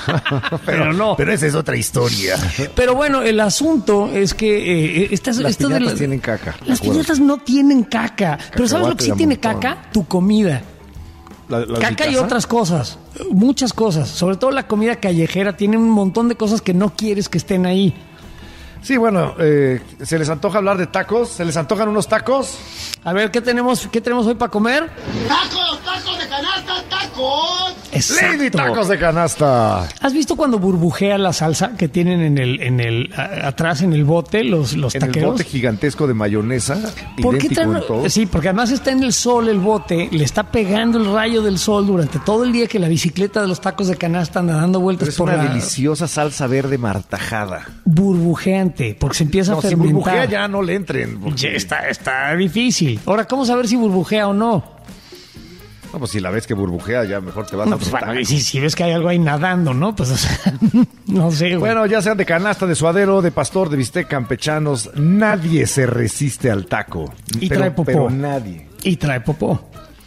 pero no. Pero esa es otra historia. Pero bueno, el asunto es que eh, estas, Las esto de piñatas las- tienen caca, Las ¿de acuerdo? piñatas no tienen caca. Pero ¿sabes lo que sí Cacahuate tiene de montón. caca? Tu comida. La- la de mi Caca y casa. otras cosas. Muchas cosas. Sobre todo la comida callejera tiene un montón de cosas que no quieres que estén ahí. Sí, bueno, eh, ¿se les antoja hablar de tacos? ¿Se les antojan unos tacos? A ver, ¿qué tenemos, qué tenemos hoy para comer? ¡Tacos, tacos de canasta, tacos! Lady Tacos de Canasta. ¿Has visto cuando burbujea la salsa que tienen en el, en el a- atrás en el bote los, los En el taqueros? bote gigantesco de mayonesa, ¿Por qué idéntico traen- en todo. Sí, porque además está en el sol el bote, le está pegando el rayo del sol durante todo el día que la bicicleta de los tacos de canasta anda dando vueltas Pero es por una la deliciosa salsa verde martajada. burbujeante, porque se empieza No, a si fermentar. burbujea ya no le entren. porque- Ya está, está difícil. Ahora, ¿cómo saber si burbujea o no? No, pues si la ves que burbujea ya mejor te vas No, a pues, otro bueno, taco. y si, si ves que hay algo ahí nadando, ¿no? Pues, o sea, no sé, güey. Bueno, ya sean de canasta, de suadero, de pastor, de bistec, campechanos, nadie se resiste al taco. Y pero, trae popó. pero nadie. Y trae popó.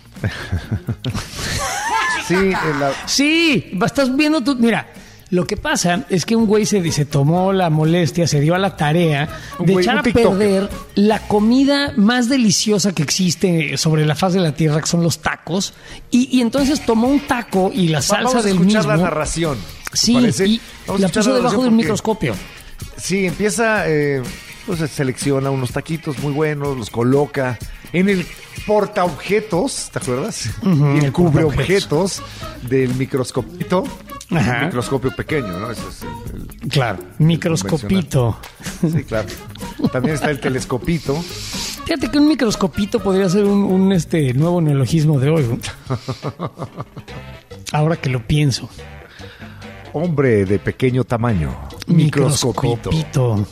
Sí, en la- Sí, estás viendo tú. Mira, lo que pasa es que un güey se, se tomó la molestia, se dio a la tarea Un de güey, echar un a tiktoker. perder la comida más deliciosa que existe sobre la faz de la tierra, que son los tacos. Y, y entonces tomó un taco y la salsa vamos a del escuchar mismo. la narración. ¿te Sí, parece? y Vamos a la escuchar puso debajo narración del porque- microscopio. Sí, empieza, eh, pues selecciona unos taquitos muy buenos, los coloca en el portaobjetos, ¿te acuerdas? Ujú, y el el cubreobjetos del microscopito. Ajá. Un microscopio pequeño, ¿no? Ese es el- el- Claro, microscopito. sí, claro. También está el telescopito. Fíjate que un microscopito podría ser un, un, este nuevo neologismo de hoy. ¿no? Ahora que lo pienso. Hombre de pequeño tamaño. Microscopito. Microscopito.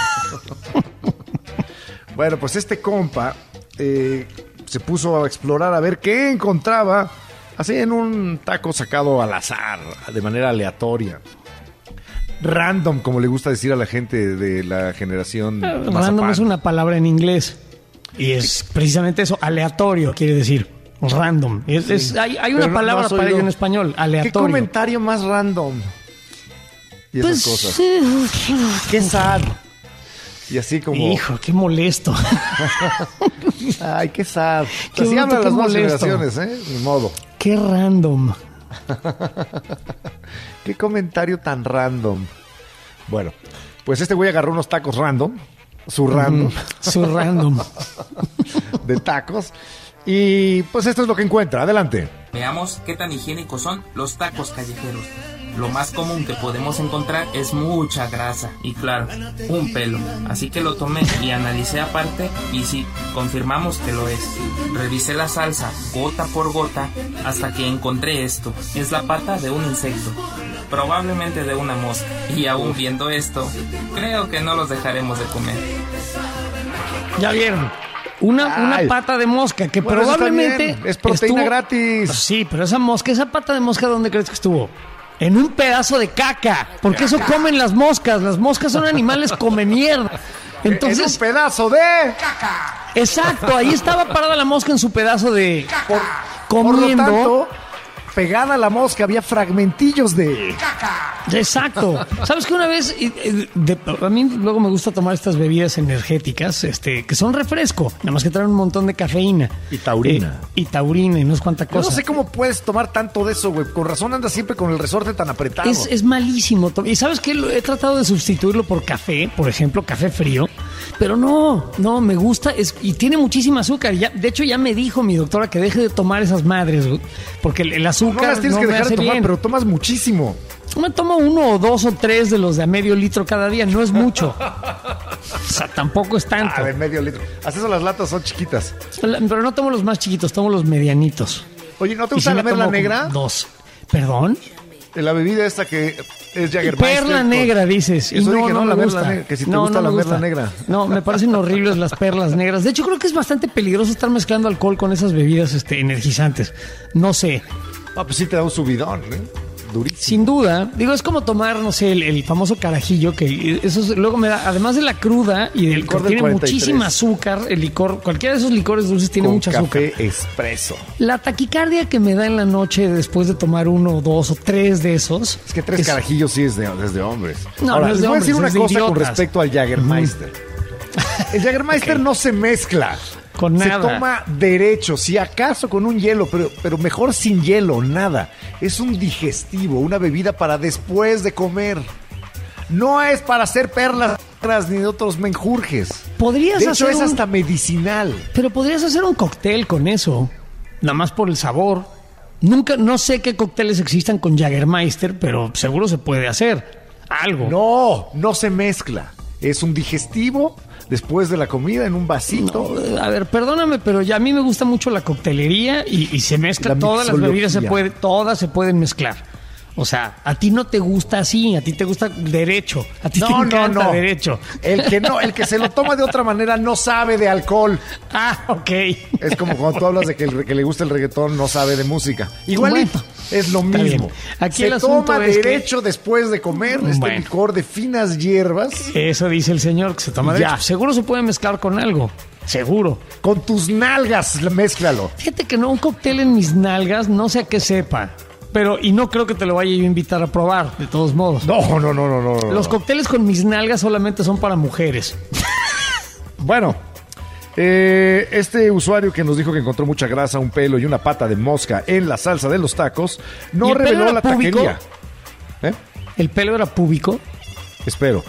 Bueno, pues este compa eh, se puso a explorar a ver qué encontraba así en un taco sacado al azar, de manera aleatoria. random, como le gusta decir a la gente de la generación Eh, Mazapán. Random es una palabra en inglés. Y es precisamente eso, aleatorio, quiere decir. Random. Es, es- hay, hay una Pero no- palabra no has para oído. ello en español, ¿Qué aleatorio. comentario más random? Y esas Pues, cosas. eh, Qué sad. Y así como... hijo, qué molesto. Ay, qué sad. Qué Así bruto, hablan qué las nuevas molesto. generaciones, ¿eh? Ni modo. Qué random. Qué comentario tan random. Bueno, pues este güey agarró unos tacos random. Su random. Su random. De tacos. Y pues esto es lo que encuentra. Adelante. Veamos qué tan higiénicos son los tacos callejeros. Lo más común que podemos encontrar es mucha grasa y claro, un pelo. Así que lo tomé y analicé aparte y sí, confirmamos que lo es. Revisé la salsa gota por gota hasta que encontré esto. Es la pata de un insecto, probablemente de una mosca. Y aún viendo esto, creo que no los dejaremos de comer. Ya vieron. Una, una Ay. pata de mosca que Bueno, eso está probablemente bien. Es proteína estuvo- gratis. Sí, pero esa mosca, esa pata de mosca, ¿dónde crees que estuvo? En un pedazo de caca. Porque eso comen las moscas. Las moscas son animales come mierda. En un Entonces, pedazo de... exacto, ahí estaba parada la mosca en su pedazo de Por comiendo. lo tanto, pegada a la mosca había fragmentillos de... Exacto. ¿Sabes que una vez, y- y de- a mí luego me gusta tomar estas bebidas energéticas, este, que son refresco, nada más que traen un montón de cafeína. Y taurina. Eh, y taurina y no es cuánta Yo no cosa. sé cómo puedes tomar tanto de eso, güey. Con razón andas siempre con el resorte tan apretado. Es, es malísimo. to- Y sabes que he tratado de sustituirlo por café, por ejemplo, café frío. Pero no, no, me gusta. Es, y tiene muchísima azúcar. Ya, de hecho, ya me dijo mi doctora que deje de tomar esas madres, güey, porque el, el No azúcar las tienes no que me dejar hace de tomar, bien. pero tomas muchísimo. Me tomo uno o dos o tres de los de a medio litro cada día. No es mucho. O sea, tampoco es tanto. Ah, de medio litro. Hasta eso las latas son chiquitas. Pero no tomo los más chiquitos, tomo los medianitos. Oye, ¿no te Y gusta sí la me merla tomo como negra? Dos. ¿Perdón? La bebida esta que es Jägermeister. Perla con- negra, dices. Y Eso no, dije, no, ¿no? me La merla gusta. negra, que si te No, gusta no la me merla gusta. negra. No, me parecen horribles las perlas negras. De hecho, creo que es bastante peligroso estar mezclando alcohol con esas bebidas este, energizantes. No sé. Ah, pues sí te da un subidón, ¿eh? Durísimo. Sin duda. Digo, es como tomar, no sé, el, el famoso carajillo, que eso es- luego me da, además de la cruda y del Licor que del tiene cuarenta y tres. muchísima azúcar, el licor, cualquiera de esos licores dulces tiene Con mucha café azúcar. expreso. La taquicardia que me da en la noche después de tomar uno o dos o tres de esos. Es que tres carajillos sí es de, es de hombres. No, Ahora, no es les de voy a decir hombres, una es de cosa con idiotas. respecto al Jägermeister. El Jägermeister Ok. no se mezcla. Con Se nada. toma derecho, si acaso con un hielo, pero, pero mejor sin hielo, nada. Es un digestivo, una bebida para después de comer. No es para hacer perlas negras ni de otros menjurjes. Podrías De hecho, hacer es un- hasta medicinal. Pero podrías hacer un cóctel con eso, nada más por el sabor. Nunca, no sé qué cócteles existan con Jägermeister, pero seguro se puede hacer algo. No, no se mezcla. Es un digestivo después de la comida en un vasito. No, a ver, perdóname, pero ya a mí me gusta mucho la coctelería y, y se mezcla La todas las mixología. bebidas, se puede, todas se pueden mezclar. O sea, a ti no te gusta así, a ti te gusta derecho, a ti te No, no, encanta no. derecho. El que no, el que se lo toma de otra manera no sabe de alcohol. Ah, ok. Es como cuando tú hablas de que el que le gusta el reggaetón no sabe de música. Igualito, Bueno, es lo está mismo. bien. Aquí se el asunto toma es que- derecho después de comer este Bueno. licor de finas hierbas Eso dice el señor que se toma Ya. derecho. Seguro se puede mezclar con algo. Seguro. con tus nalgas, mézclalo. Fíjate que no, un cóctel en mis nalgas, no sé a qué sepa. Pero, y no creo que te lo vaya yo a invitar a probar, de todos modos. No, no, no, no, no. no. Los cócteles con mis nalgas solamente son para mujeres. Bueno, eh, este usuario que nos dijo que encontró mucha grasa, un pelo y una pata de mosca en la salsa de los tacos, ¿Y no el pelo reveló era la púbico? taquería. ¿Eh? ¿El pelo era púbico? Espero.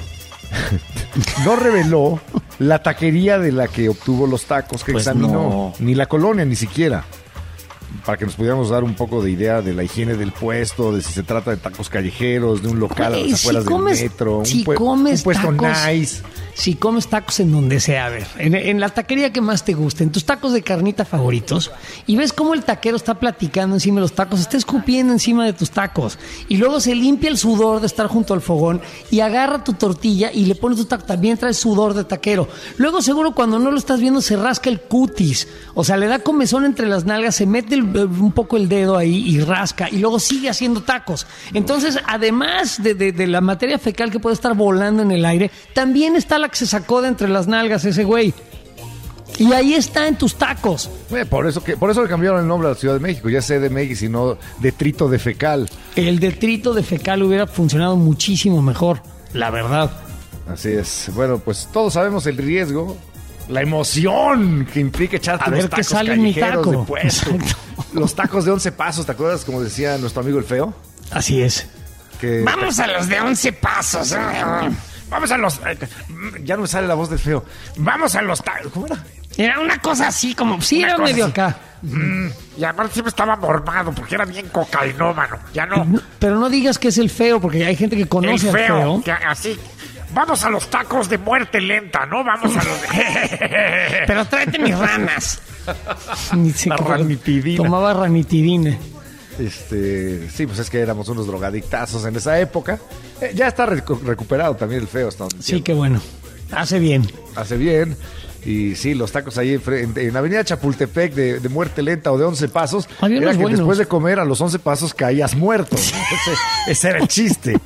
No reveló la taquería de la que obtuvo los tacos que Pues examinó, no. ni la colonia ni siquiera. Para que nos pudiéramos dar un poco de idea de la higiene del puesto, de si se trata de tacos callejeros, de un local a Güey, las afueras si comes- del metro, si un, pue- comes un puesto tacos- nice. Si comes tacos en donde sea, a ver, en, en la taquería que más te guste, en tus tacos de carnita favoritos, y ves cómo el taquero está platicando encima de los tacos, está escupiendo encima de tus tacos, y luego se limpia el sudor de estar junto al fogón y agarra tu tortilla y le pone tu taco, también trae sudor de taquero. Luego seguro cuando no lo estás viendo se rasca el cutis, o sea, le da comezón entre las nalgas, se mete el- un poco el dedo ahí y rasca y luego sigue haciendo tacos. Entonces, además de, de- de la materia fecal que puede estar volando en el aire, también está la que se sacó de entre las nalgas ese güey. Y ahí está en tus tacos. Eh, por eso que por eso le cambiaron el nombre a la Ciudad de México. Ya C D M X, sino detrito de fecal. El detrito de fecal hubiera funcionado muchísimo mejor, la verdad. Así es. Bueno, pues todos sabemos el riesgo, la emoción que implica echarte A los ver qué tacos sale en mi callejeros taco. de puesto. Exacto. Los tacos de once pasos, ¿te acuerdas? Como decía nuestro amigo el Feo. Así es. Que Vamos a los de once pasos. Vamos a los... ya no me sale la voz del Feo. Vamos a los tacos. ¿Cómo era? Era una cosa así como... Sí, una era cosa medio así. acá. Mm, y aparte siempre estaba mormado porque era bien cocainómano. Ya no. No, pero no digas que es el feo, porque hay gente que El conoce al feo. feo. que así... Vamos a los tacos de muerte lenta, ¿no? Vamos a los de... Pero tráete mis ranas. Ni sé La qué- ranitidina. Tomaba ranitidina. Este, sí, pues es que éramos unos drogadictazos en esa época. Eh, ya está recu- recuperado también el Feo hasta donde Sí, entiendo. qué bueno. Hace bien. Hace bien. Y sí, los tacos ahí en, fre- en, en Avenida Chapultepec de, de muerte lenta o de once pasos. Había Era unos que buenos. después de comer a los once pasos caías muerto. ¿no? Ese, ese era el chiste.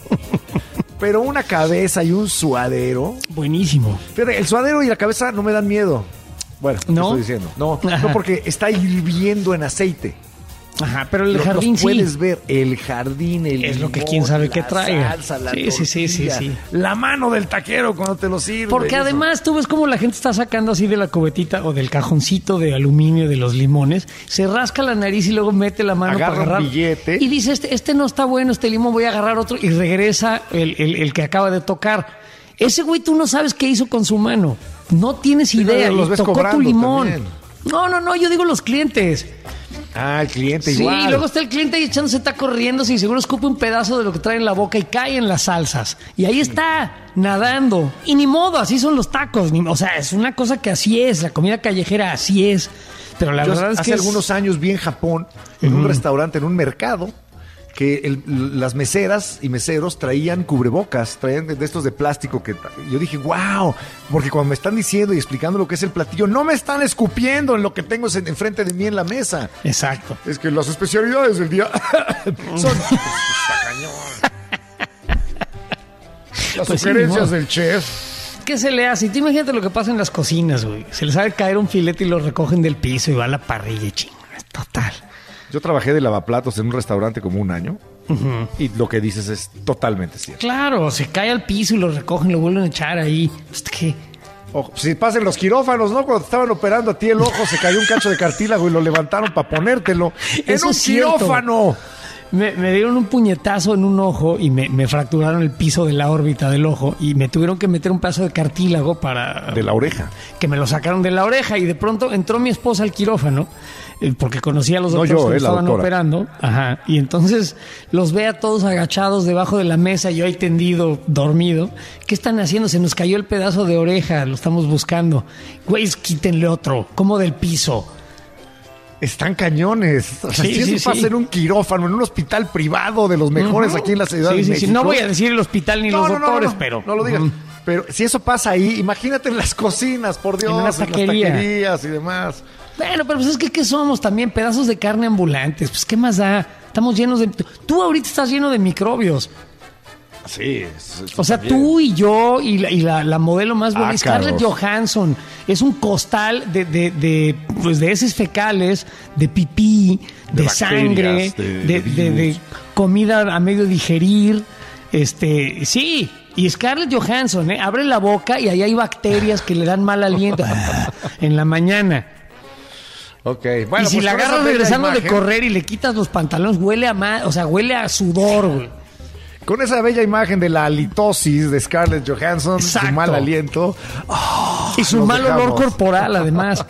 Pero una cabeza y un suadero. Buenísimo. Fíjate, el suadero y la cabeza no me dan miedo. Bueno, ¿qué ¿No? estoy diciendo? No, Ajá. no, porque está hirviendo en aceite. Ajá, pero el Lo- jardín los puedes sí. ver, el jardín, el Es lo que limón, quién sabe qué la traiga. salsa, la Sí, sí, sí, sí, tortilla, sí. la mano del taquero cuando te lo sirve. Porque eso. además tú ves cómo la gente está sacando así de la cubetita o del cajoncito de aluminio de los limones, se rasca la nariz y luego mete la mano Agarra para un agarrar. billete. Y dice, este, este no está bueno, este limón, voy a agarrar otro. Y regresa el, el- el que acaba de tocar. Ese güey tú no sabes qué hizo con su mano. No tienes idea. pero los y ves tocó tu cobrando limón. también. No, no, no, yo digo los clientes. Ah, el cliente Sí, igual. y luego está el cliente ahí echándose taco riéndose y seguro escupe un pedazo de lo que trae en la boca y cae en las salsas. Y ahí está, nadando. Y ni modo, así son los tacos. Ni- o sea, es una cosa que así es, la comida callejera así es. Pero la Yo verdad es hace que es- algunos años vi en Japón, en un restaurante, en un mercado, que el- las meseras y meseros traían cubrebocas, traían de, de estos de plástico que yo dije, wow, porque cuando me están diciendo y explicando lo que es el platillo, no me están escupiendo en lo que tengo en- enfrente de mí en la mesa. Exacto. Es que las especialidades del día son pues, está cañón. Las Pues sí, sugerencias ni modo. del chef. ¿Qué se le hace? Y tú imagínate lo que pasa en las cocinas, güey. Se les sabe caer un filete y lo recogen del piso y va a la parrilla y chingas. Total. Yo trabajé de lavaplatos en un restaurante como un año y lo que dices es totalmente cierto. Claro, se cae al piso y lo recogen, lo vuelven a echar ahí. Pues, ¿qué? Ojo, si pasen los quirófanos, ¿no? Cuando te estaban operando a ti el ojo, se cayó un cacho de cartílago y lo levantaron para ponértelo. ¡En Eso un es cierto. quirófano! Me, me dieron un puñetazo en un ojo y me, me fracturaron el piso de la órbita del ojo y me tuvieron que meter un pedazo de cartílago para... De la oreja. Que me lo sacaron de la oreja y de pronto entró mi esposa al quirófano eh, porque conocía a los No doctores yo, que eh, lo la estaban doctora. operando. Ajá. Y entonces los ve a todos agachados debajo de la mesa, yo ahí tendido, dormido. ¿Qué están haciendo? Se nos cayó el pedazo de oreja, lo estamos buscando. Güeyes, quítenle otro, como del piso. Están cañones. O sea, Sí, si sí, eso pasa sí. en un quirófano, en un hospital privado de los mejores Ujú. aquí en la Ciudad Sí, de sí, sí. México. No voy a decir el hospital ni No, los no, no, doctores, no, pero... No lo digas. Ujú. Pero si eso pasa ahí, imagínate en las cocinas, por Dios, En en, una las taquería. taquerías y demás. Bueno, pero pues es que ¿qué somos también? Pedazos de carne ambulantes. Pues ¿qué más da? Estamos llenos de... Tú ahorita estás lleno de microbios. Sí. es- es O sea, también. tú y yo y la, y la, la modelo más buena, Ah, Scarlett Carlos. Johansson, es un costal de, de, de, pues de heces fecales, de pipí, de, De sangre, bacterias, de- de, de de- de virus. comida a medio digerir. Este, sí. Y Scarlett Johansson, ¿eh? Abre la boca y ahí hay bacterias que le dan mal aliento en la mañana. Ok, bueno, y si pues la con esa agarras bella regresando de imagen- correr y le quitas los pantalones, huele a ma- o sea, huele a sudor, güey. Con esa bella imagen de la halitosis de Scarlett Johansson, Exacto. su mal aliento Y su nos mal olor dejamos. corporal, además.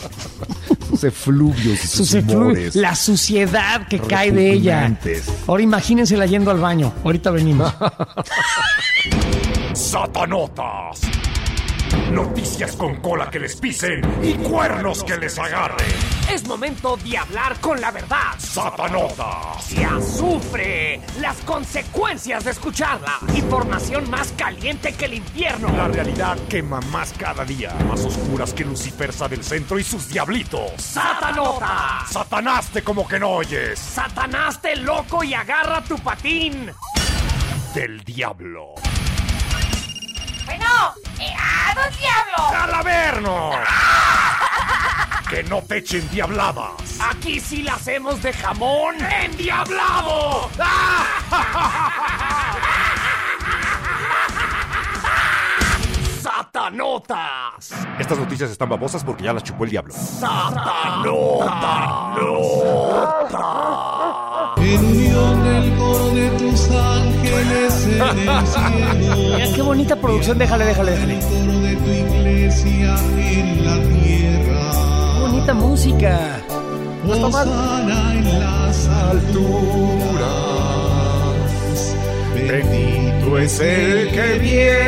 sus efluvios y sus, Sus eflu- humores. la suciedad que cae de ella. repugnantes. Ahora imagínensela yendo al baño. Ahorita venimos. Satanotas. Noticias con cola que les pisen y cuernos que les agarren. Es momento de hablar con la verdad. Satanotas. Ya sufre las consecuencias de escucharla. Información más caliente que el infierno. La realidad quema más cada día. Más oscuras que Lucifer del centro y sus diablitos. ¡Satanota! ¡Satanaste como que no oyes! ¡Satanaste loco y agarra tu patín! Del diablo. Bueno, ¡ah, don Diablo! ¡Al averno! ¡Que no te echen diabladas! ¡Aquí sí la hacemos de jamón endiablado! ¡Satanotas! Estas noticias están babosas porque ya las chupó el diablo. ¡Satanota! En unión del coro de tus ángeles en el cielo. Mira qué bonita producción, déjale, déjale, déjale. El coro de tu iglesia en la tierra. Qué bonita música. No está mal. En las alturas. Bendito es el que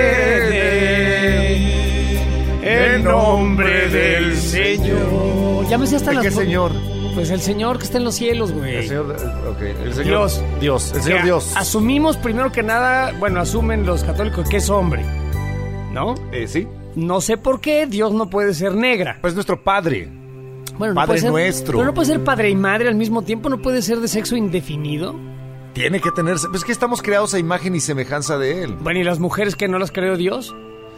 viene en nombre del Señor. Llámese hasta las... ¿Qué señor? Pues el Señor que está en los cielos, güey. El Señor, okay. El señor Dios. Dios, el Señor Que Dios. Asumimos primero que nada, bueno, asumen los católicos que es hombre, ¿no? Eh, sí. No sé por qué Dios no puede ser negra. Pues nuestro padre. Bueno, no Padre puede ser, nuestro. Pero no puede ser padre y madre al mismo tiempo, no puede ser de sexo indefinido. Tiene que tenerse. Pues es que estamos creados a imagen y semejanza de él. Bueno, ¿y las mujeres que no las creó Dios?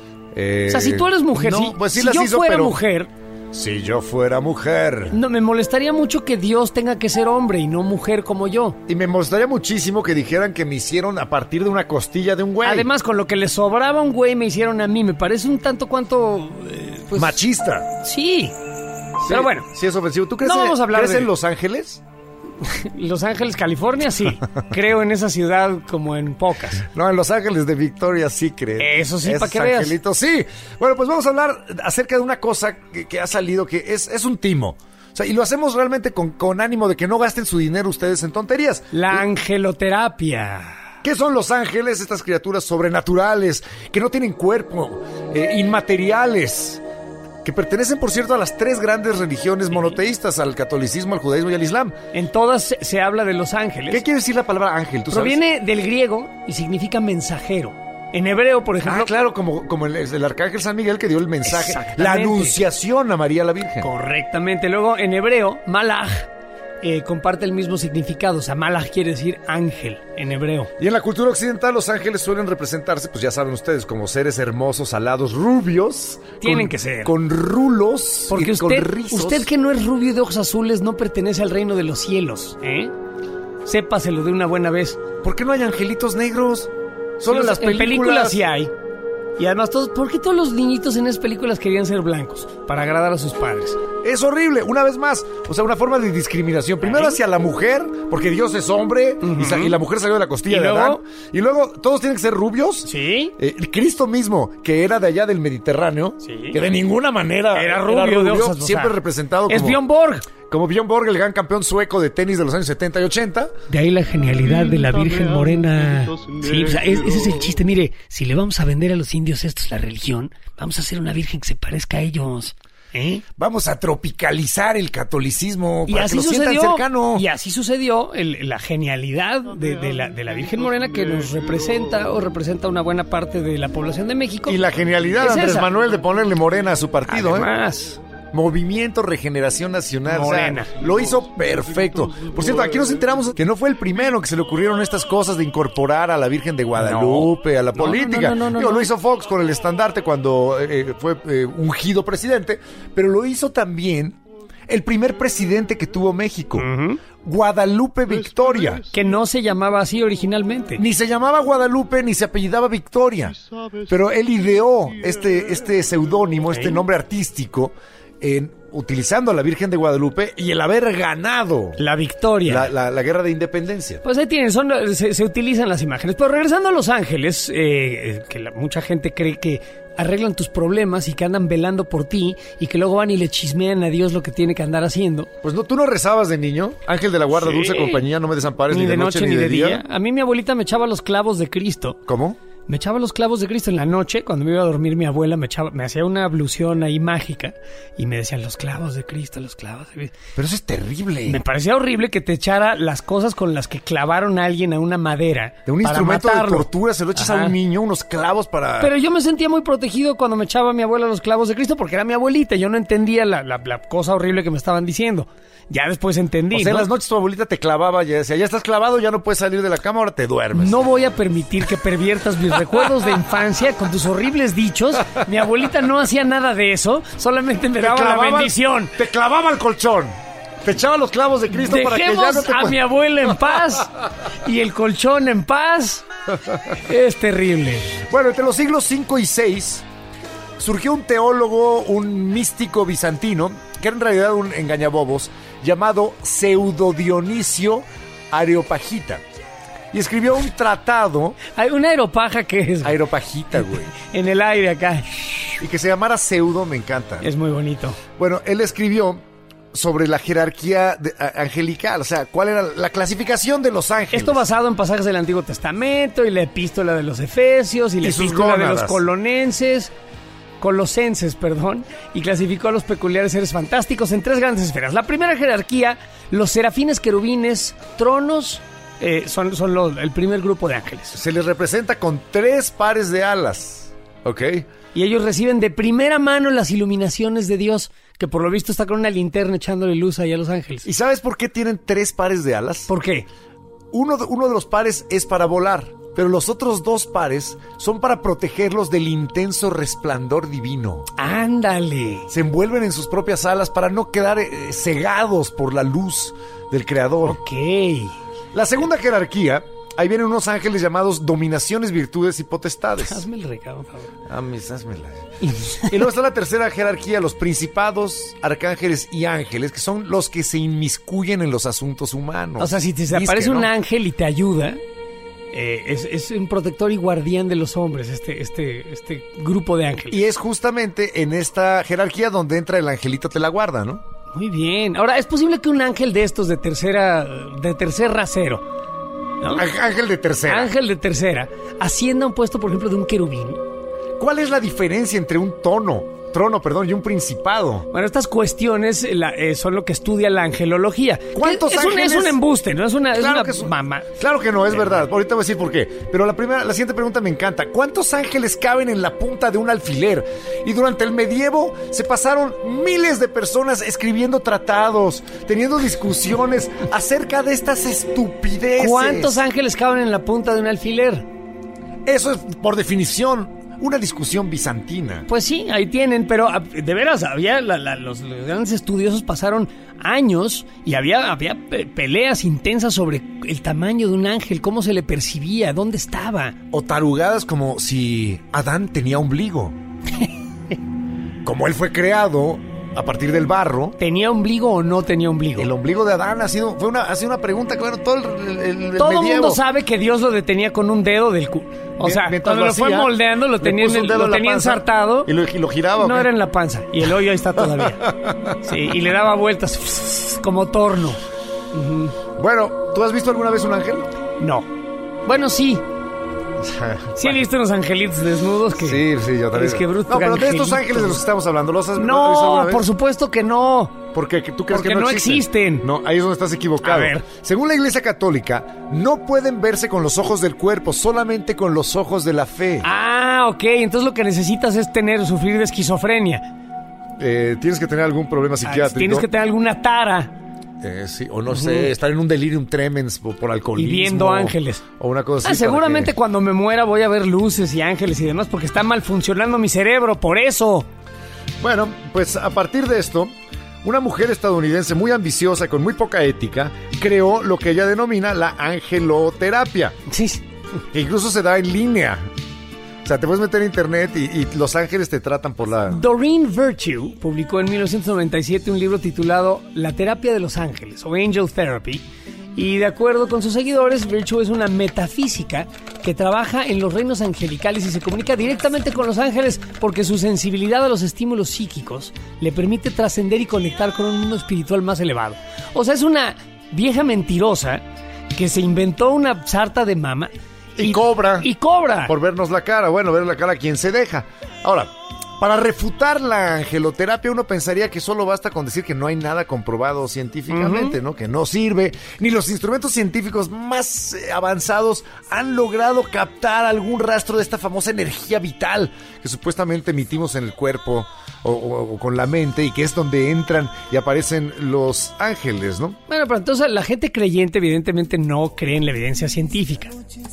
Eh, O sea, si tú eres mujer, no, si, pues sí si las yo hizo, fuera pero- mujer, Si yo fuera mujer. no me molestaría mucho que Dios tenga que ser hombre y no mujer como yo. Y me molestaría muchísimo que dijeran que me hicieron a partir de una costilla de un güey. Además, con lo que le sobraba a un güey me hicieron a mí, me parece un tanto cuanto... eh, pues, Machista. Sí. Sí, Pero bueno, Sí, es ofensivo. ¿Tú crees, No en- vamos a hablar crees de- en Los Ángeles? Los Ángeles, California, sí. Creo en esa ciudad como en pocas. No, en Los Ángeles de Victoria sí creo. Eso sí, Esos pa' que veas. angelitos, sí. Bueno, pues vamos a hablar acerca de una cosa que, que ha salido que es, es un timo. O sea, y lo hacemos realmente con, con ánimo de que no gasten su dinero ustedes en tonterías. La angeloterapia. ¿Qué son los ángeles? Estas criaturas sobrenaturales, que no tienen cuerpo, eh, inmateriales, que pertenecen, por cierto, a las tres grandes religiones monoteístas, al catolicismo, al judaísmo y al islam. En todas se, se habla de los ángeles. ¿Qué quiere decir la palabra ángel? ¿Tú sabes? Proviene del griego y significa mensajero. En hebreo, por ejemplo... Ah, claro, como, como el, el arcángel San Miguel que dio el mensaje, Exactamente. la anunciación a María la Virgen. Correctamente. Luego, en hebreo, malach eh, comparte el mismo significado. O sea, malach quiere decir ángel en hebreo. Y en la cultura occidental los ángeles suelen representarse, pues ya saben ustedes, como seres hermosos, alados, rubios. Tienen con- que ser. Con rulos Porque y con usted, rizos. usted que no es rubio y de ojos azules no pertenece al reino de los cielos, ¿eh? Sépaselo de una buena vez. ¿Por qué no hay angelitos negros? Solo en Sí, las películas. En películas sí hay. Y además, todos, ¿por qué todos los niñitos en esas películas querían ser blancos? Para agradar a sus padres. Es horrible, una vez más. O sea, una forma de discriminación. Primero hacia la mujer, porque Dios es hombre y, sa- y la mujer salió de la costilla ¿Y de luego? Adán. Y luego, todos tienen que ser rubios. Sí. Eh, Cristo mismo, que era de allá del Mediterráneo, Sí. que de ninguna manera Era rubio, de ojos, o siempre sea, representado Es como, Björn Borg. como Björn Borg, el gran campeón sueco de tenis de los años setenta y ochenta. De ahí la genialidad de la Virgen Morena. Sí, o sea, es- ese es el chiste. Mire, si le vamos a vender a los indios estos la religión, vamos a hacer una Virgen que se parezca a ellos. ¿Eh? Vamos a tropicalizar el catolicismo Y para así que lo sientan sucedió. cercano. Y así sucedió el- la genialidad de, de la, de la Virgen Morena que nos representa o representa una buena parte de la población de México. Y la genialidad de Es Andrés esa. Manuel de ponerle morena a su partido, Además, ¿eh? Movimiento Regeneración Nacional. o sea, Morena. lo hizo perfecto. Por cierto, aquí nos enteramos que no fue el primero que se le ocurrieron estas cosas de incorporar a la Virgen de Guadalupe, a la No, política. no, no, no, Digo, no. Lo hizo Fox con el estandarte cuando eh, fue eh, ungido presidente, pero lo hizo también el primer presidente que tuvo México, Guadalupe Victoria. que no se llamaba así originalmente. Ni se llamaba Guadalupe ni se apellidaba Victoria. Pero él ideó este, este seudónimo, este nombre artístico, en, utilizando a la Virgen de Guadalupe y el haber ganado La victoria. la, la- la guerra de independencia. Pues ahí tienen, son, se, se utilizan las imágenes. Pero regresando a Los Ángeles, eh, eh, que la- mucha gente cree que arreglan tus problemas y que andan velando por ti y que luego van y le chismean a Dios lo que tiene que andar haciendo. Pues no, ¿tú no rezabas de niño? Ángel de la guarda, Sí. dulce compañía, no me desampares ni, Ni de noche ni de día. A mí mi abuelita me echaba los clavos de Cristo. ¿Cómo? me echaba los clavos de Cristo en la noche. Cuando me iba a dormir mi abuela me echaba, me hacía una ablución ahí mágica y me decían los clavos de Cristo, los clavos de Cristo. Pero eso es terrible. Me parecía horrible que te echara las cosas con las que clavaron a alguien a una madera. De un para instrumento matarlo. de tortura se lo echas Ajá. a un niño, unos clavos para... Pero yo me sentía muy protegido cuando me echaba mi abuela los clavos de Cristo porque era mi abuelita. Yo no entendía la, la, la cosa horrible que me estaban diciendo. Ya después entendí, O sea, ¿no? en las noches tu abuelita te clavaba, ya decía, ya estás clavado, ya no puedes salir de la cama, ahora te duermes. No voy a permitir que perviertas mis recuerdos de infancia con tus horribles dichos. Mi abuelita no hacía nada de eso, solamente me Te daba la clavaba- bendición. Te clavaba el colchón. Te echaba los clavos de Cristo para que ya Dejemos no te... a mi abuela en paz y el colchón en paz. Es terrible. Bueno, entre los siglos cinco y seis surgió un teólogo, un místico bizantino, que era en realidad un engañabobos, llamado Pseudo Dionisio Areopagita. Y escribió un tratado... Hay una aeropaja que es... Aeropagita, güey. En el aire acá. Y que se llamara Pseudo, me encanta. Es muy bonito. Bueno, él escribió sobre la jerarquía de, a, angelical, o sea, cuál era la clasificación de los ángeles. Esto basado en pasajes del Antiguo Testamento y la epístola de los Efesios y la Y sus epístola de los gónadas. colonenses, colosenses, perdón, y clasificó a los peculiares seres fantásticos en tres grandes esferas. La primera jerarquía, los serafines, querubines, tronos, eh, son, son los- el primer grupo de ángeles. Se les representa con tres pares de alas, ¿ok? Y ellos reciben de primera mano las iluminaciones de Dios, que por lo visto está con una linterna echándole luz ahí a los ángeles. ¿Y sabes por qué tienen tres pares de alas? ¿Por qué? Uno de, uno de los pares es para volar, pero los otros dos pares son para protegerlos del intenso resplandor divino. ¡Ándale! Se envuelven en sus propias alas para no quedar eh, cegados por la luz del Creador. Ok. La segunda jerarquía, ahí vienen unos ángeles llamados dominaciones, virtudes y potestades. Hazme el recado, por favor. Ah, mis, házmela. Y luego está la tercera jerarquía, los principados, arcángeles y ángeles, que son los que se inmiscuyen en los asuntos humanos. O sea, si te Disque, aparece ¿no? un ángel y te ayuda, eh, es, es un protector y guardián de los hombres, este, este, este grupo de ángeles. Y es justamente en esta jerarquía donde entra el angelito te la guarda, ¿no? Muy bien. Ahora, ¿es posible que un ángel de estos de tercera, de tercer rasero, ¿no? Ángel de tercera. Ángel de tercera, ascienda a un puesto, por ejemplo, de un querubín? ¿Cuál es la diferencia entre un tono, trono, perdón, y un principado? Bueno, estas cuestiones eh, la- eh, son lo que estudia la angelología. ¿Cuántos es, es un, ángeles? es un embuste, ¿no? Es una, Claro es que una es un- mamá. Claro que no, es verdad. Ahorita voy a decir por qué. Pero la primera, la siguiente pregunta me encanta. ¿Cuántos ángeles caben en la punta de un alfiler? Y durante el medievo se pasaron miles de personas escribiendo tratados, teniendo discusiones acerca de estas estupideces. ¿Cuántos ángeles caben en la punta de un alfiler? Eso es, por definición, una discusión bizantina. Pues sí, ahí tienen, pero ah, de veras, había la- la- los, los grandes estudiosos pasaron años y había, había pe- peleas intensas sobre el tamaño de un ángel, cómo se le percibía, dónde estaba. O tarugadas como si Adán tenía ombligo. Como él fue creado a partir del barro. ¿Tenía ombligo o no tenía ombligo? El ombligo de Adán ha sido, fue una, ha sido una pregunta que, bueno, todo el, el, el Todo el medievo. mundo sabe que Dios lo detenía con un dedo del cu... O sea, Mientras cuando lo, fue hacía, moldeando, lo le tenía, puso en un el- dedo lo en la tenía panza ensartado. Y lo, y lo giraba. No ¿ok? era en la panza. Y el hoyo ahí está todavía. Sí, y le daba vueltas como torno. Ujú. Bueno, ¿tú has visto alguna vez un ángel? No. Bueno, sí. Sí he visto unos angelitos desnudos que... Sí, sí, yo también. Es que bruto no, pero de estos angelitos. ángeles de los que estamos hablando, ¿los has, ¿los has visto No, alguna vez? por supuesto que no. ¿Por qué? ¿Tú crees Porque que no, no existen? existen. No, ahí es donde estás equivocado. A ver. Según la Iglesia Católica, no pueden verse con los ojos del cuerpo, solamente con los ojos de la fe. Ah, ok. Entonces lo que necesitas es tener, sufrir de esquizofrenia. Eh, tienes que tener algún problema Ah, psiquiátrico. Tienes que tener alguna tara. Eh, sí, o no Ujú. sé, estar en un delirium tremens por, por Y alcoholismo. viendo ángeles. O una cosa Ah, así. para seguramente que- cuando me muera voy a ver luces y ángeles y demás porque está mal funcionando mi cerebro, por eso. Bueno, pues a partir de esto, una mujer estadounidense muy ambiciosa, con muy poca ética, creó lo que ella denomina la angeloterapia. Sí. Que incluso se da en línea. O sea, te puedes meter en internet y, y los ángeles te tratan por la... Doreen Virtue publicó en mil novecientos noventa y siete un libro titulado La terapia de los ángeles o Angel Therapy. Y de acuerdo con sus seguidores, Virtue es una metafísica que trabaja en los reinos angelicales y se comunica directamente con los ángeles porque su sensibilidad a los estímulos psíquicos le permite trascender y conectar con un mundo espiritual más elevado. O sea, es una vieja mentirosa que se inventó una sarta de mama Y, y cobra. Y cobra. Por vernos la cara. Bueno, ver la cara a quien se deja. Ahora, para refutar la angeloterapia, uno pensaría que solo basta con decir que no hay nada comprobado científicamente, uh-huh. ¿no? Que no sirve. Ni los instrumentos científicos más eh, avanzados han logrado captar algún rastro de esta famosa energía vital que supuestamente emitimos en el cuerpo o, o, o con la mente, y que es donde entran y aparecen los ángeles, ¿no? Bueno, pero entonces la gente creyente evidentemente no cree en la evidencia científica.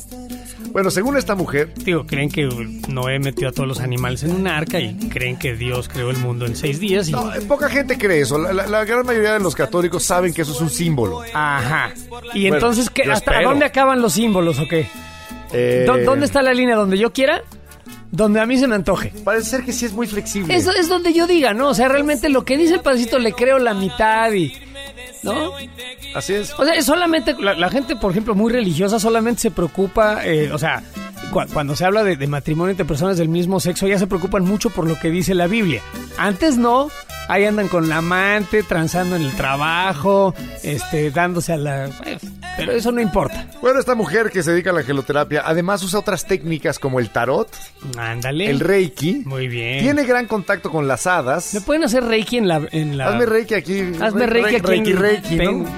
Bueno, según esta mujer... Digo, creen que Noé metió a todos los animales en un arca y creen que Dios creó el mundo en seis días. Y... No, poca gente cree eso. La, la, la gran mayoría de los católicos saben que eso es un símbolo. Ajá. Y bueno, entonces, ¿qué, ¿hasta espero. dónde acaban los símbolos o qué? Eh... ¿Dónde está la línea? ¿Donde yo quiera? Donde a mí se me antoje. Parece ser que sí es muy flexible. Eso es donde yo diga, ¿no? O sea, realmente lo que dice el padrecito le creo la mitad y... ¿no? Así es. O sea, solamente la, la gente, por ejemplo, muy religiosa, solamente se preocupa, eh, o sea, cu- cuando se habla de, de matrimonio entre personas del mismo sexo, ya se preocupan mucho por lo que dice la Biblia. Antes no, ahí andan con la amante, transando en el trabajo, este, dándose a la... Eh, pero eso no importa. Bueno, esta mujer que se dedica a la angeloterapia, además usa otras técnicas como el tarot. Ándale. El reiki. Muy bien. Tiene gran contacto con las hadas. ¿Me pueden hacer reiki en la... En la... Hazme reiki aquí. Hazme re, reiki re, aquí. Reiki, en... reiki, ¿no?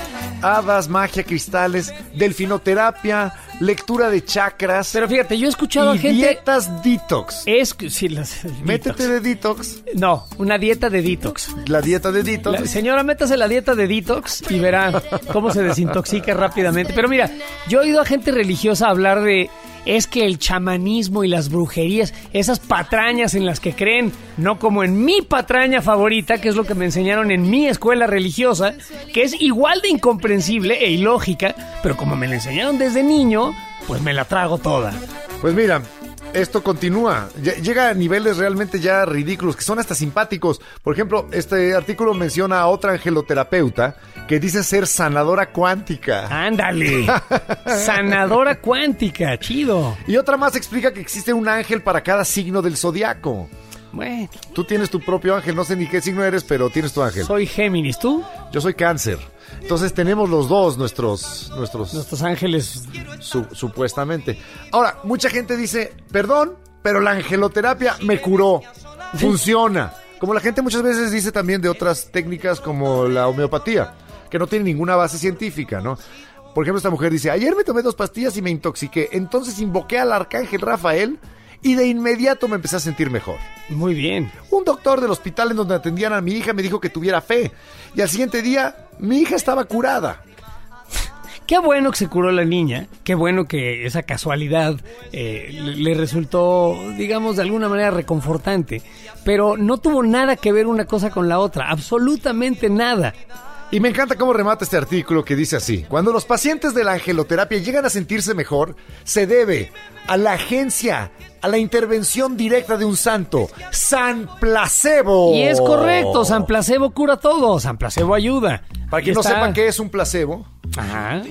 Hadas, magia, cristales, delfinoterapia, lectura de chakras. Pero fíjate, yo he escuchado y a gente... dietas detox. Es sí, las Métete de detox. No, una dieta de detox. La dieta de detox. La, señora, métase la dieta de detox y verá cómo se desintoxica rápidamente. Pero mira, yo he oído a gente religiosa hablar de... Es que el chamanismo y las brujerías, esas patrañas en las que creen, no como en mi patraña favorita, que es lo que me enseñaron en mi escuela religiosa, que es igual de incomprensible e ilógica, pero como me la enseñaron desde niño, pues me la trago toda. Pues mira, esto continúa, llega a niveles realmente ya ridículos, que son hasta simpáticos. Por ejemplo, este artículo menciona a otra angeloterapeuta que dice ser sanadora cuántica. ¡Ándale! Sanadora cuántica, chido. Y otra más explica que existe un ángel para cada signo del zodiaco. Bueno. Tú tienes tu propio ángel, no sé ni qué signo eres, pero tienes tu ángel. Soy Géminis, ¿tú? Yo soy Cáncer. Entonces tenemos los dos nuestros... Nuestros, nuestros ángeles. Su, supuestamente. Ahora, mucha gente dice, perdón, pero la angeloterapia me curó. Funciona. Como la gente muchas veces dice también de otras técnicas como la homeopatía, que no tiene ninguna base científica, ¿no? Por ejemplo, esta mujer dice, ayer me tomé dos pastillas y me intoxiqué, entonces invoqué al arcángel Rafael y de inmediato me empecé a sentir mejor. Muy bien. Un doctor del hospital en donde atendían a mi hija me dijo que tuviera fe, y al siguiente día mi hija estaba curada. Qué bueno que se curó la niña, qué bueno que esa casualidad eh, le, le resultó, digamos, de alguna manera reconfortante, pero no tuvo nada que ver una cosa con la otra, absolutamente nada. Y me encanta cómo remata este artículo que dice así: cuando los pacientes de la angeloterapia llegan a sentirse mejor, se debe a la agencia, a la intervención directa de un santo, San Placebo. Y es correcto, San Placebo cura todo, San Placebo ayuda. Para quien no está... sepa qué es un placebo. Ajá.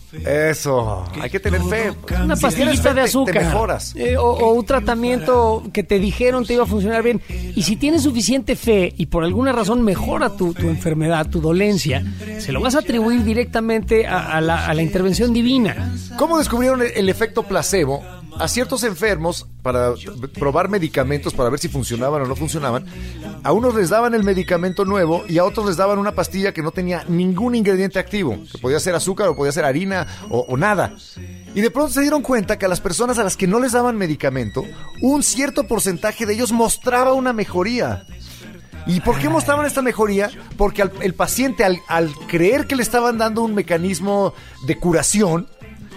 Eso, hay que tener fe. Una si pastillita fe, de azúcar. Te mejoras. Eh, o, o un tratamiento que te dijeron te iba a funcionar bien. Y si tienes suficiente fe y por alguna razón mejora tu, tu enfermedad, tu dolencia, se lo vas a atribuir directamente a, a, la, a la intervención divina. ¿Cómo descubrieron el, el efecto placebo? A ciertos enfermos, para probar medicamentos, para ver si funcionaban o no funcionaban, a unos les daban el medicamento nuevo y a otros les daban una pastilla que no tenía ningún ingrediente activo, que podía ser azúcar o podía ser harina o, o nada. Y de pronto se dieron cuenta que a las personas a las que no les daban medicamento, un cierto porcentaje de ellos mostraba una mejoría. ¿Y por qué mostraban esta mejoría? Porque al, el paciente, al, al creer que le estaban dando un mecanismo de curación,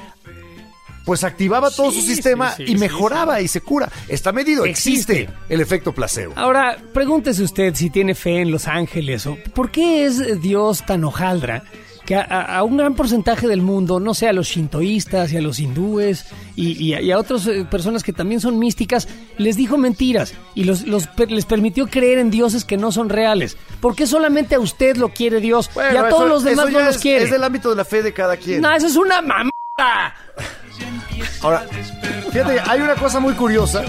pues activaba todo sí, su sistema sí, sí, y mejoraba sí, sí. y se cura. Está medido, existe. existe el efecto placebo. Ahora, pregúntese usted si tiene fe en los ángeles o ¿por qué es Dios tan hojaldra que a, a un gran porcentaje del mundo, no sé, a los shintoístas y a los hindúes y, y, a, y a otras personas que también son místicas, les dijo mentiras y los, los, les permitió creer en dioses que no son reales? ¿Por qué solamente a usted lo quiere Dios bueno, y a todos eso, los demás no los es, quiere? Es del ámbito de la fe de cada quien. No, eso es una mamada. Ahora, fíjate, hay una cosa muy curiosa,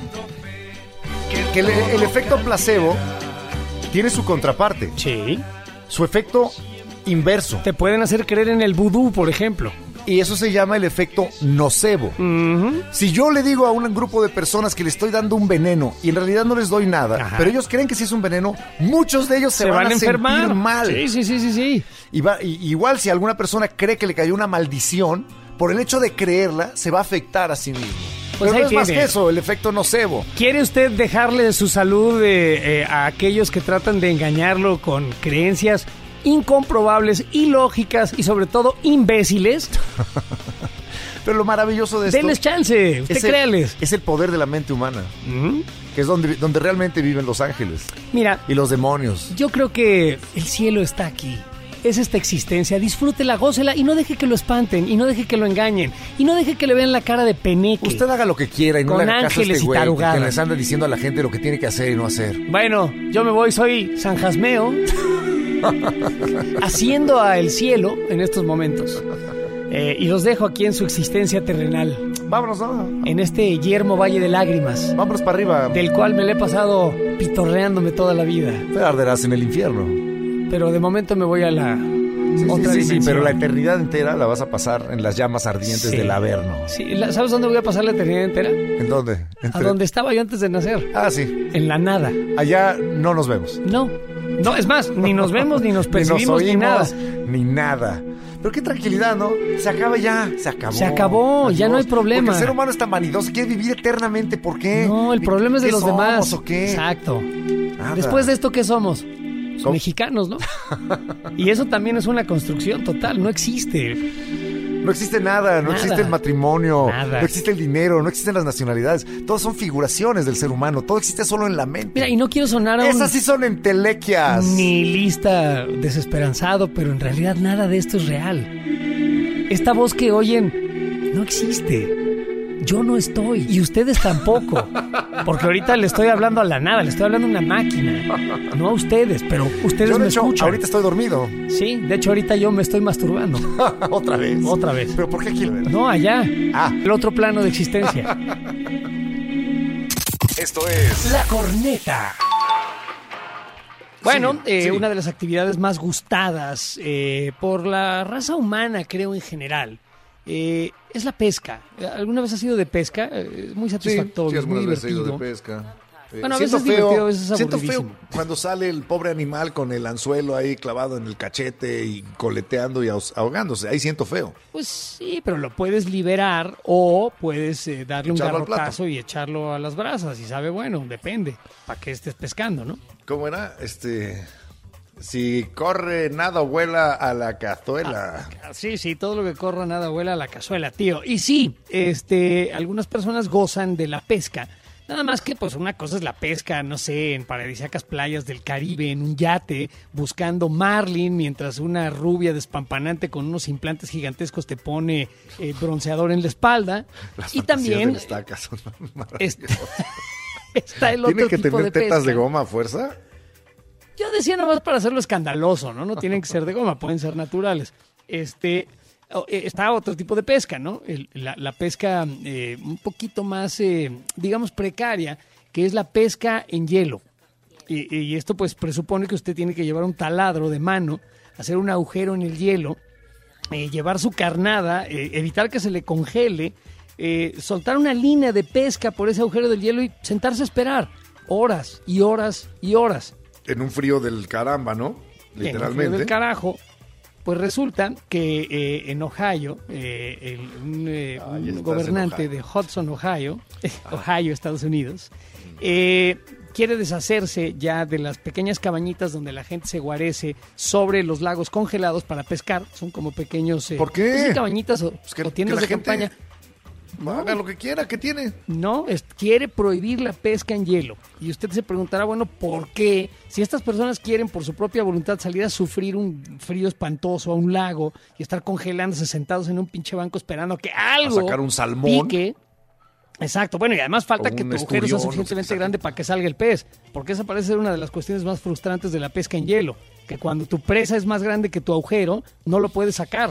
que el, el efecto placebo tiene su contraparte. Sí. Su efecto inverso. Te pueden hacer creer en el vudú, por ejemplo. Y eso se llama el efecto nocebo. Uh-huh. Si yo le digo a un grupo de personas que le estoy dando un veneno y en realidad no les doy nada, Ajá. pero ellos creen que sí es un veneno, muchos de ellos se, se van, van a enfermar. sentir mal. Sí, sí, sí, sí, sí. Y va, y, igual si alguna persona cree que le cayó una maldición, por el hecho de creerla, se va a afectar a sí mismo. Pues pero no es tiene. más que eso, el efecto nocebo. ¿Quiere usted dejarle su salud eh, eh, a aquellos que tratan de engañarlo con creencias incomprobables, ilógicas y sobre todo imbéciles? Pero lo maravilloso de esto... Denles chance, usted es el, créales. Es el poder de la mente humana, uh-huh. que es donde, donde realmente viven los ángeles. Mira, y los demonios. Yo creo que el cielo está aquí. Es esta existencia, disfrútela, gócela y no deje que lo espanten, y no deje que lo engañen, y no deje que le vean la cara de peneque. Usted haga lo que quiera y no con le haga caso a este güey que les anda y diciendo a la gente lo que tiene que hacer y no hacer. Bueno, yo me voy, soy San Jasmeo, haciendo a el cielo en estos momentos. Eh, y los dejo aquí en su existencia terrenal. Vámonos, vámonos. En este yermo valle de lágrimas. Vámonos para arriba. Del cual me le he pasado pitorreándome toda la vida. Te arderás en el infierno. Pero de momento me voy a la sí, otra sí, sí, sí, pero la eternidad entera la vas a pasar en las llamas ardientes sí. del Averno. Sí, ¿sabes dónde voy a pasar la eternidad entera? ¿En dónde? Entre... A donde estaba yo antes de nacer. Ah, sí. En la nada. Allá no nos vemos. No, no, es más, ni nos vemos, ni nos percibimos, ni, nos oímos, ni nada. Ni nada. Pero qué tranquilidad, ¿no? Se acaba ya, se acabó. Se acabó, Adiós. Ya no hay problema. Porque el ser humano es tan vanidoso, quiere vivir eternamente, ¿por qué? No, el problema es de los somos, demás. ¿O qué? Exacto. Nada. Después de esto, ¿qué somos? ¿Cómo? Mexicanos, ¿no? Y eso también es una construcción total, no existe. No existe nada, no nada. existe el matrimonio, nada. no existe el dinero, no existen las nacionalidades. Todas son figuraciones del ser humano, todo existe solo en la mente. Mira, y no quiero sonar a Esas un... sí son entelequias. Nihilista, desesperanzado, pero en realidad nada de esto es real. Esta voz que oyen no existe. Yo no estoy, y ustedes tampoco. Porque ahorita le estoy hablando a la nada, le estoy hablando a una máquina. No a ustedes, pero ustedes yo, de me hecho, escuchan. Ahorita estoy dormido. Sí, de hecho ahorita yo me estoy masturbando. ¿Otra vez? Otra vez. ¿Pero por qué aquí? No, allá. Ah. El otro plano de existencia. Esto es... La Corneta. Bueno, sí, eh, sí. una de las actividades más gustadas eh, por la raza humana, creo, en general, eh, es la pesca. ¿Alguna vez has ido de pesca? Es muy satisfactorio, sí, sí, muy divertido. He ido de pesca. Eh, bueno, a siento veces es feo, divertido, a veces es siento aburridísimo. feo cuando sale el pobre animal con el anzuelo ahí clavado en el cachete y coleteando y ahogándose. Ahí siento feo. Pues sí, pero lo puedes liberar o puedes eh, darle Echarlo un garrotazo y echarlo a las brasas. Y sabe, bueno, depende. Para que estés pescando, ¿no? ¿Cómo era? Este... Si corre, nada vuela a la cazuela. Ah, sí, sí, todo lo que corra, nada vuela a la cazuela, tío. Y sí, este, algunas personas gozan de la pesca. Nada más que, pues, una cosa es la pesca, no sé, en paradisíacas playas del Caribe, en un yate, buscando marlin, mientras una rubia despampanante con unos implantes gigantescos te pone eh, bronceador en la espalda. Las y también de estaca son está, está el otro ¿Tiene que tipo tener de tetas pesca. de goma a fuerza? Yo decía nada más para hacerlo escandaloso, ¿no? No tienen que ser de goma, pueden ser naturales. Este, está otro tipo de pesca, ¿no? El, la, la pesca eh, un poquito más, eh, digamos, precaria, que es la pesca en hielo. Y, y esto pues presupone que usted tiene que llevar un taladro de mano, hacer un agujero en el hielo, eh, llevar su carnada, eh, evitar que se le congele, eh, soltar una línea de pesca por ese agujero del hielo y sentarse a esperar horas y horas y horas. En un frío del caramba, ¿no? Literalmente. En un frío del carajo. Pues resulta que eh, en Ohio, eh, el, un, eh, ah, un gobernante de Hudson, Ohio, Ohio, Estados Unidos, eh, quiere deshacerse ya de las pequeñas cabañitas donde la gente se guarece sobre los lagos congelados para pescar. Son como pequeños... Eh, ¿Por qué? Pues, cabañitas o, pues que, o tiendas de gente... campaña. No, haga lo que quiera, ¿qué tiene? No, es, quiere prohibir la pesca en hielo. Y usted se preguntará, bueno, ¿por qué? Si estas personas quieren por su propia voluntad salir a sufrir un frío espantoso a un lago y estar congelándose sentados en un pinche banco esperando que algo a sacar un salmón. Pique. Exacto, bueno, y además falta que tu agujero sea suficientemente grande para que salga el pez. Porque esa parece ser una de las cuestiones más frustrantes de la pesca en hielo. Que cuando tu presa es más grande que tu agujero, no lo puedes sacar.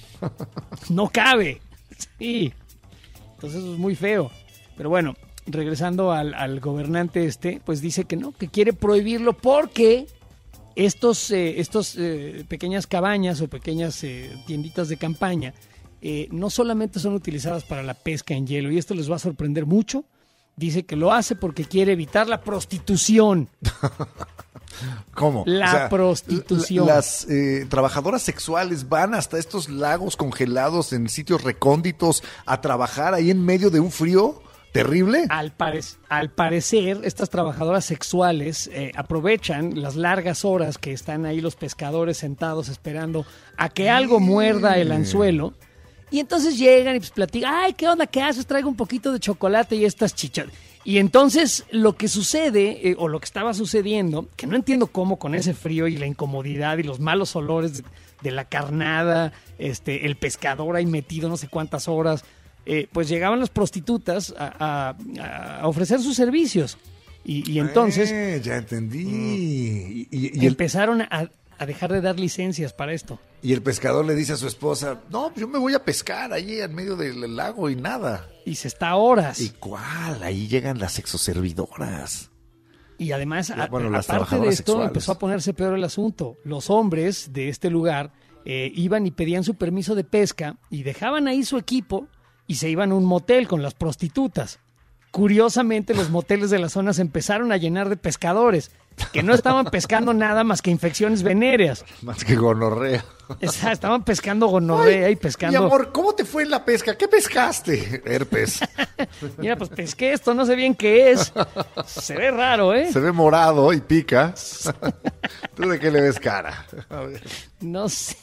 No cabe. Sí. Entonces eso es muy feo. Pero bueno, regresando al, al gobernante este, pues dice que no, que quiere prohibirlo porque estos, eh, estos eh, pequeñas cabañas o pequeñas eh, tienditas de campaña eh, no solamente son utilizadas para la pesca en hielo, y esto les va a sorprender mucho. Dice que lo hace porque quiere evitar la prostitución. ¿Cómo? La O sea, prostitución. l- Las eh, trabajadoras sexuales van hasta estos lagos congelados en sitios recónditos a trabajar ahí en medio de un frío terrible. Al, parec- al parecer, estas trabajadoras sexuales eh, aprovechan las largas horas que están ahí los pescadores sentados esperando a que algo muerda el anzuelo. Y entonces llegan y pues platican, ay, ¿qué onda? ¿Qué haces? Traigo un poquito de chocolate y estas chichas. Y entonces lo que sucede, eh, o lo que estaba sucediendo, que no entiendo cómo con ese frío y la incomodidad y los malos olores de, de la carnada, este, el pescador ahí metido no sé cuántas horas, eh, pues llegaban las prostitutas a, a- a ofrecer sus servicios. Y, y entonces Eh, ya entendí. Y, y- y el, empezaron a, a dejar de dar licencias para esto. y el pescador le dice a su esposa, no, yo me voy a pescar ahí en medio del lago y nada. Y se está a horas. ¿Y cuál? Ahí llegan las sexoservidoras. Y además, a- Bueno, las aparte de trabajadoras esto, sexuales. empezó a ponerse peor el asunto. Los hombres de este lugar eh, iban y pedían su permiso de pesca y dejaban ahí su equipo y se iban a un motel con las prostitutas. Curiosamente, los moteles de la zona se empezaron a llenar de pescadores que no estaban pescando nada más que infecciones venéreas. Más que gonorrea. Esa- estaban pescando gonorrea y pescando... Mi amor, ¿cómo te fue en la pesca? ¿Qué pescaste? Herpes. Mira, pues pesqué esto, no sé bien qué es. Se ve raro, ¿eh? Se ve morado y pica. ¿Tú de qué le ves cara? A ver. No sé.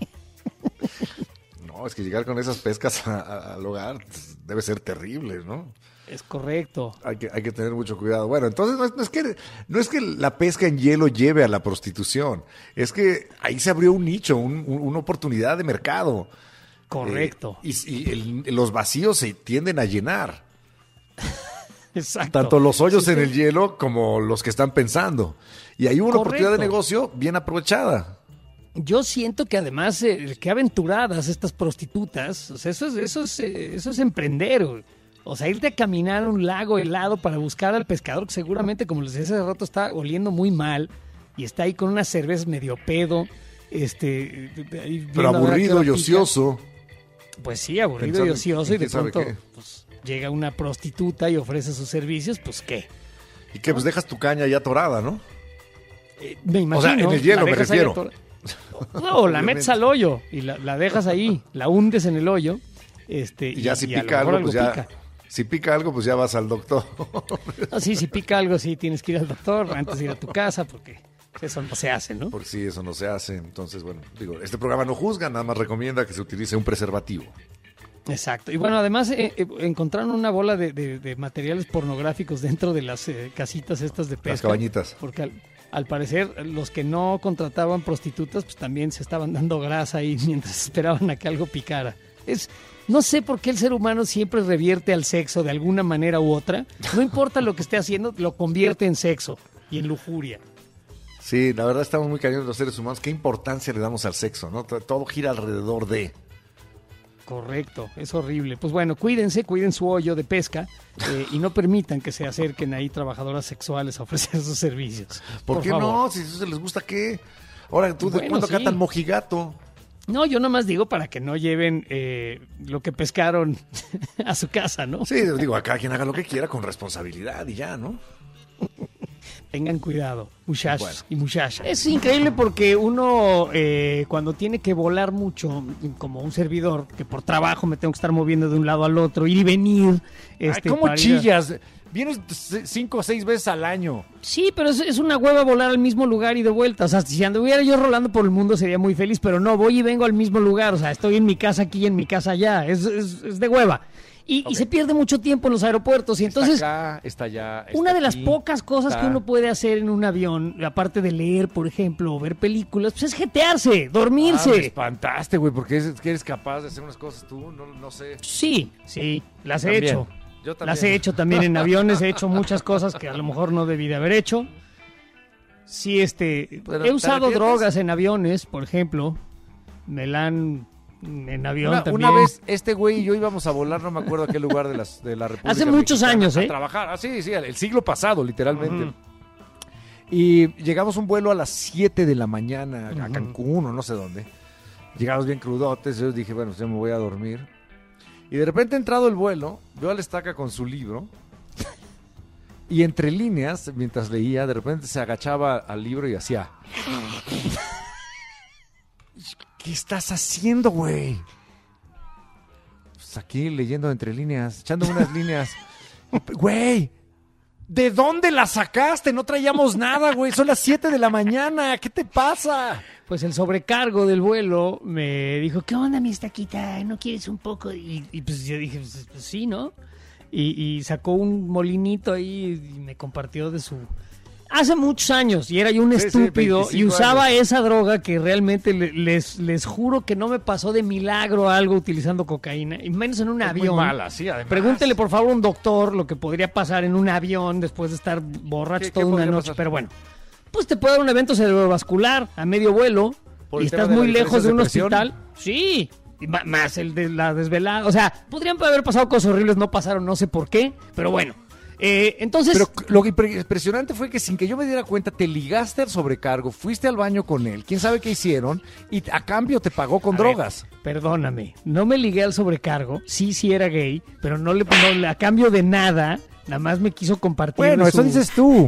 No, es que llegar con esas pescas a- a- al hogar debe ser terrible, ¿no? Es correcto. Hay que, hay que tener mucho cuidado. Bueno, entonces no es, no es que, no es que la pesca en hielo lleve a la prostitución. Es que ahí se abrió un nicho, un- un- una oportunidad de mercado. Correcto. Eh, y y el- los vacíos se tienden a llenar. Exacto. Tanto los hoyos Sí, en sí. el hielo como los que están pensando. Y hay una Correcto. oportunidad de negocio bien aprovechada. Yo siento que además, eh, qué aventuradas estas prostitutas. O sea, eso es, eso es, eh, eso es emprender. güey. O sea, irte a caminar a un lago helado para buscar al pescador que seguramente, como les decía hace rato, está oliendo muy mal y está ahí con unas cervezas medio pedo. Este, ahí viendo Pero a ver a qué aburrido hora y pica. ocioso. Pues sí, aburrido Pensando y en ocioso y de quién sabe pronto qué. pues, llega una prostituta y ofrece sus servicios, pues qué. Y que pues dejas tu caña ya atorada, ¿no? Eh, me imagino. O sea, en el hielo la me dejas ahí refiero. atora- No, la metes al hoyo y la, la dejas ahí, la hundes en el hoyo. Este, Y ya si y a lo pica mejor algo, pues ya... pica. Si pica algo, pues ya vas al doctor. Ah, sí, si pica algo, sí, tienes que ir al doctor antes de ir a tu casa porque eso no se hace, ¿no? Porque sí, eso no se hace. Entonces, bueno, digo, este programa no juzga, nada más recomienda que se utilice un preservativo. Exacto. Y bueno, además eh, eh, encontraron una bola de, de- de materiales pornográficos dentro de las eh, casitas estas de pesca. Las cabañitas. Porque al, al parecer los que no contrataban prostitutas, pues también se estaban dando grasa ahí mientras esperaban a que algo picara. Es, no sé por qué el ser humano siempre revierte al sexo de alguna manera u otra. No importa lo que esté haciendo, lo convierte en sexo y en lujuria. Sí, la verdad estamos muy cañones los seres humanos. ¿Qué importancia le damos al sexo? ¿No? Todo todo gira alrededor de... Correcto, es horrible. Pues bueno, cuídense, cuiden su hoyo de pesca eh, y no permitan que se acerquen ahí trabajadoras sexuales a ofrecer sus servicios. ¿Por, qué favor. no? Si eso se les gusta, ¿qué? Ahora, ¿tú de Bueno, cuándo sí. catan mojigato? No, yo nomás digo para que no lleven eh, lo que pescaron a su casa, ¿no? Sí, digo, a cada quien haga lo que quiera con responsabilidad y ya, ¿no? Tengan cuidado, muchachos Bueno. y muchachas. Es increíble porque uno eh, cuando tiene que volar mucho, como un servidor, que por trabajo me tengo que estar moviendo de un lado al otro, ir y venir. Este, ¿Cómo para ir a- chillas? Vienes c- cinco o seis veces al año. Sí, pero es, es una hueva volar al mismo lugar y de vuelta. O sea, si anduviera yo rolando por el mundo sería muy feliz, pero no, voy y vengo al mismo lugar. O sea, estoy en mi casa aquí y en mi casa allá. Es, es, es de hueva. Y, y se pierde mucho tiempo en los aeropuertos. Y entonces, está acá, está allá. está una de las aquí, pocas cosas está- que uno puede hacer en un avión, aparte de leer, por ejemplo, o ver películas, pues es jetearse, Ah, me dormirse. espantaste, güey, porque es- que eres capaz de hacer unas cosas tú, no, no sé. Sí, sí, las he También. hecho. Yo también. Las he hecho también en aviones, he hecho muchas cosas que a lo mejor no debí de haber hecho. Sí, este, Pero, he ¿te usado arrepientes? drogas en aviones, por ejemplo. Me la han en avión Una, también. una vez este güey y yo íbamos a volar, no me acuerdo a qué lugar de, las, de la República Hace muchos Mexicana, años, ¿eh? A trabajar, ah, sí, sí, el siglo pasado, literalmente. Ujú. Y llegamos a un vuelo a las siete de la mañana a Ujú. Cancún o no sé dónde. Llegamos bien crudotes, yo dije, bueno, pues ya me voy a dormir. Y de repente, entrado el vuelo, veo a la estaca con su libro. Y entre líneas, mientras leía, de repente se agachaba al libro y hacía... ¿Qué estás haciendo, güey? Pues aquí leyendo entre líneas, echando unas líneas. Güey, ¿de dónde la sacaste? No traíamos nada, güey. Son las siete de la mañana. ¿Qué te pasa? Pues el sobrecargo del vuelo me dijo, ¿qué onda, mi estaquita? ¿No quieres un poco? Y, y pues yo dije, pues, pues sí, ¿no? Y, y sacó un molinito ahí y me compartió de su... Hace muchos años, y era yo un sí, estúpido, sí, y usaba años. Esa droga que realmente le, les, les juro que no me pasó de milagro algo utilizando cocaína, y menos en un es avión. Muy mala, sí, además. Pregúntele, por favor, a un doctor lo que podría pasar en un avión después de estar borracho toda una noche, pasar? Pero bueno, pues te puede dar un evento cerebrovascular a medio vuelo, y estás muy lejos de un de hospital. Sí, más el de la desvelada, o sea, podrían haber pasado cosas horribles, no pasaron, no sé por qué, pero bueno. Eh, entonces, pero lo impresionante fue que sin que yo me diera cuenta te ligaste al sobrecargo, fuiste al baño con él, quién sabe qué hicieron y a cambio te pagó con a drogas. Ver, perdóname, no me ligué al sobrecargo, sí, sí era gay, pero no le no, a cambio de nada, nada más me quiso compartir. Bueno, su... eso dices tú.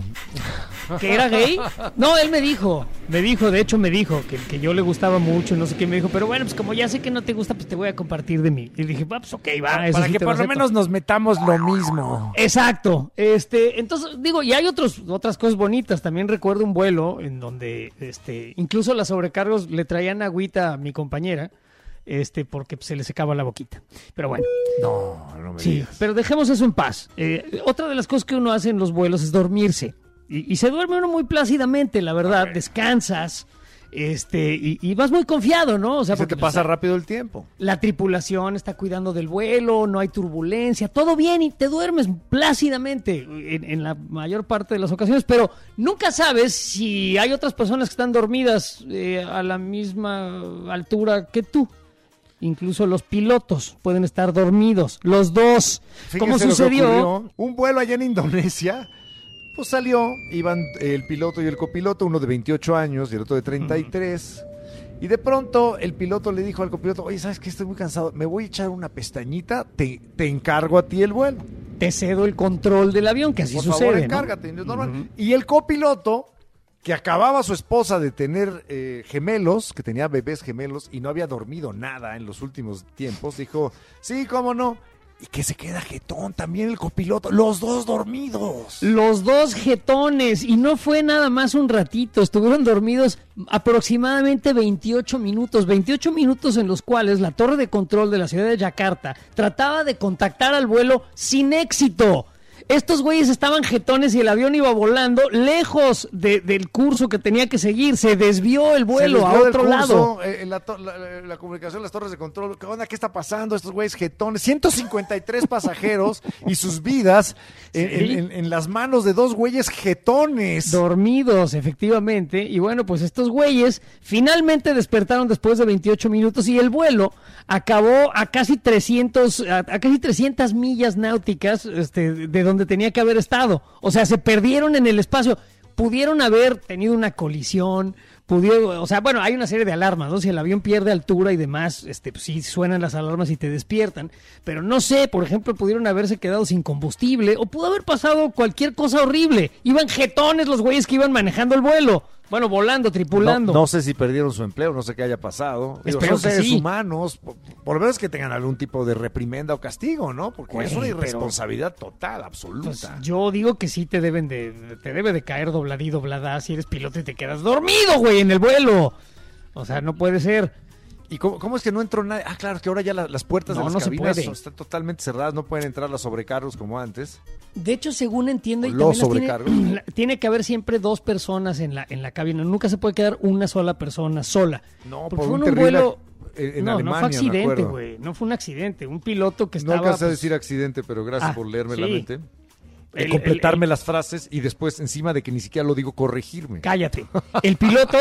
¿Que era gay? No, él me dijo, me dijo, de hecho me dijo que, que yo le gustaba mucho, no sé qué, me dijo, pero bueno, pues como ya sé que no te gusta, pues te voy a compartir de mí. Y dije, pues ok, va. Para, eso para sí que por lo menos nos metamos lo mismo. Exacto, este, entonces, digo, y hay otros, otras cosas bonitas, también recuerdo un vuelo en donde, este, incluso las sobrecargos le traían agüita a mi compañera, este, porque se le secaba la boquita. Pero bueno. No, no me sí, digas. Pero dejemos eso en paz. Eh, otra de las cosas que uno hace en los vuelos es dormirse. Y, y se duerme uno muy plácidamente, la verdad. Okay. Descansas, este, y, y vas muy confiado, ¿no? O sea, y se te pasa pues, rápido el tiempo. La tripulación está cuidando del vuelo, no hay turbulencia, todo bien y te duermes plácidamente en, en la mayor parte de las ocasiones, pero nunca sabes si hay otras personas que están dormidas eh, a la misma altura que tú. Incluso los pilotos pueden estar dormidos, los dos. Fíjense ¿Cómo sucedió? Un vuelo allá en Indonesia. Pues salió, iban el piloto y el copiloto, uno de veintiocho años y el otro de treinta y tres. Uh-huh. Y de pronto el piloto le dijo al copiloto, oye, ¿sabes qué? Estoy muy cansado, me voy a echar una pestañita, te, te encargo a ti el vuelo. Te cedo el control del avión, que así Por sucede, favor, ¿no? encárgate, es normal. Uh-huh. Y el copiloto, que acababa su esposa de tener eh, gemelos, que tenía bebés gemelos y no había dormido nada en los últimos tiempos, dijo, sí, cómo no. Y que se queda jetón también el copiloto, los dos dormidos. Los dos jetones, y no fue nada más un ratito, estuvieron dormidos aproximadamente veintiocho minutos, veintiocho minutos en los cuales la torre de control de la ciudad de Yakarta trataba de contactar al vuelo sin éxito. Estos güeyes estaban jetones y el avión iba volando lejos de, del curso que tenía que seguir. Se desvió el vuelo desvió a otro curso, lado. Eh, la, to- la, la comunicación, las torres de control. ¿Qué onda? ¿Qué está pasando? Estos güeyes jetones. ciento cincuenta y tres pasajeros y sus vidas ¿Sí? en, en, en las manos de dos güeyes jetones. Dormidos, efectivamente. Y bueno, pues estos güeyes finalmente despertaron después de veintiocho minutos y el vuelo acabó a casi trescientos, a, a casi trescientas millas náuticas este, de donde tenía que haber estado. O sea, se perdieron en el espacio. Pudieron haber tenido una colisión, pudieron, o sea, bueno, hay una serie de alarmas, ¿no? Si el avión pierde altura y demás, este, pues sí suenan las alarmas y te despiertan. Pero no sé, por ejemplo, pudieron haberse quedado sin combustible o pudo haber pasado cualquier cosa horrible. Iban jetones los güeyes que iban manejando el vuelo. Bueno, volando, tripulando. No, no sé si perdieron su empleo, no sé qué haya pasado. Digo, Espero son que seres sí. humanos, por, por lo menos que tengan algún tipo de reprimenda o castigo, ¿no? Porque Güey, es una irresponsabilidad pero, total, absoluta. Pues, yo digo que sí te deben de, te debe de caer dobladí, doblada si eres piloto y te quedas dormido, güey, en el vuelo. O sea, no puede ser. ¿Y cómo, cómo es que no entró nadie? Ah, claro, que ahora ya la, las puertas no, de las no cabinas se están totalmente cerradas, no pueden entrar los sobrecargos como antes. De hecho, según entiendo, y los sobrecargos. Tiene, tiene que haber siempre dos personas en la en la cabina. Nunca se puede quedar una sola persona sola. No, por un, un vuelo en, en no, Alemania, no fue accidente, güey. No fue un accidente. Un piloto que estaba. No alcancé pues... a decir accidente, pero gracias ah, por leerme sí. la mente. El, completarme el, el, las frases y después, encima de que ni siquiera lo digo, corregirme. Cállate. El piloto.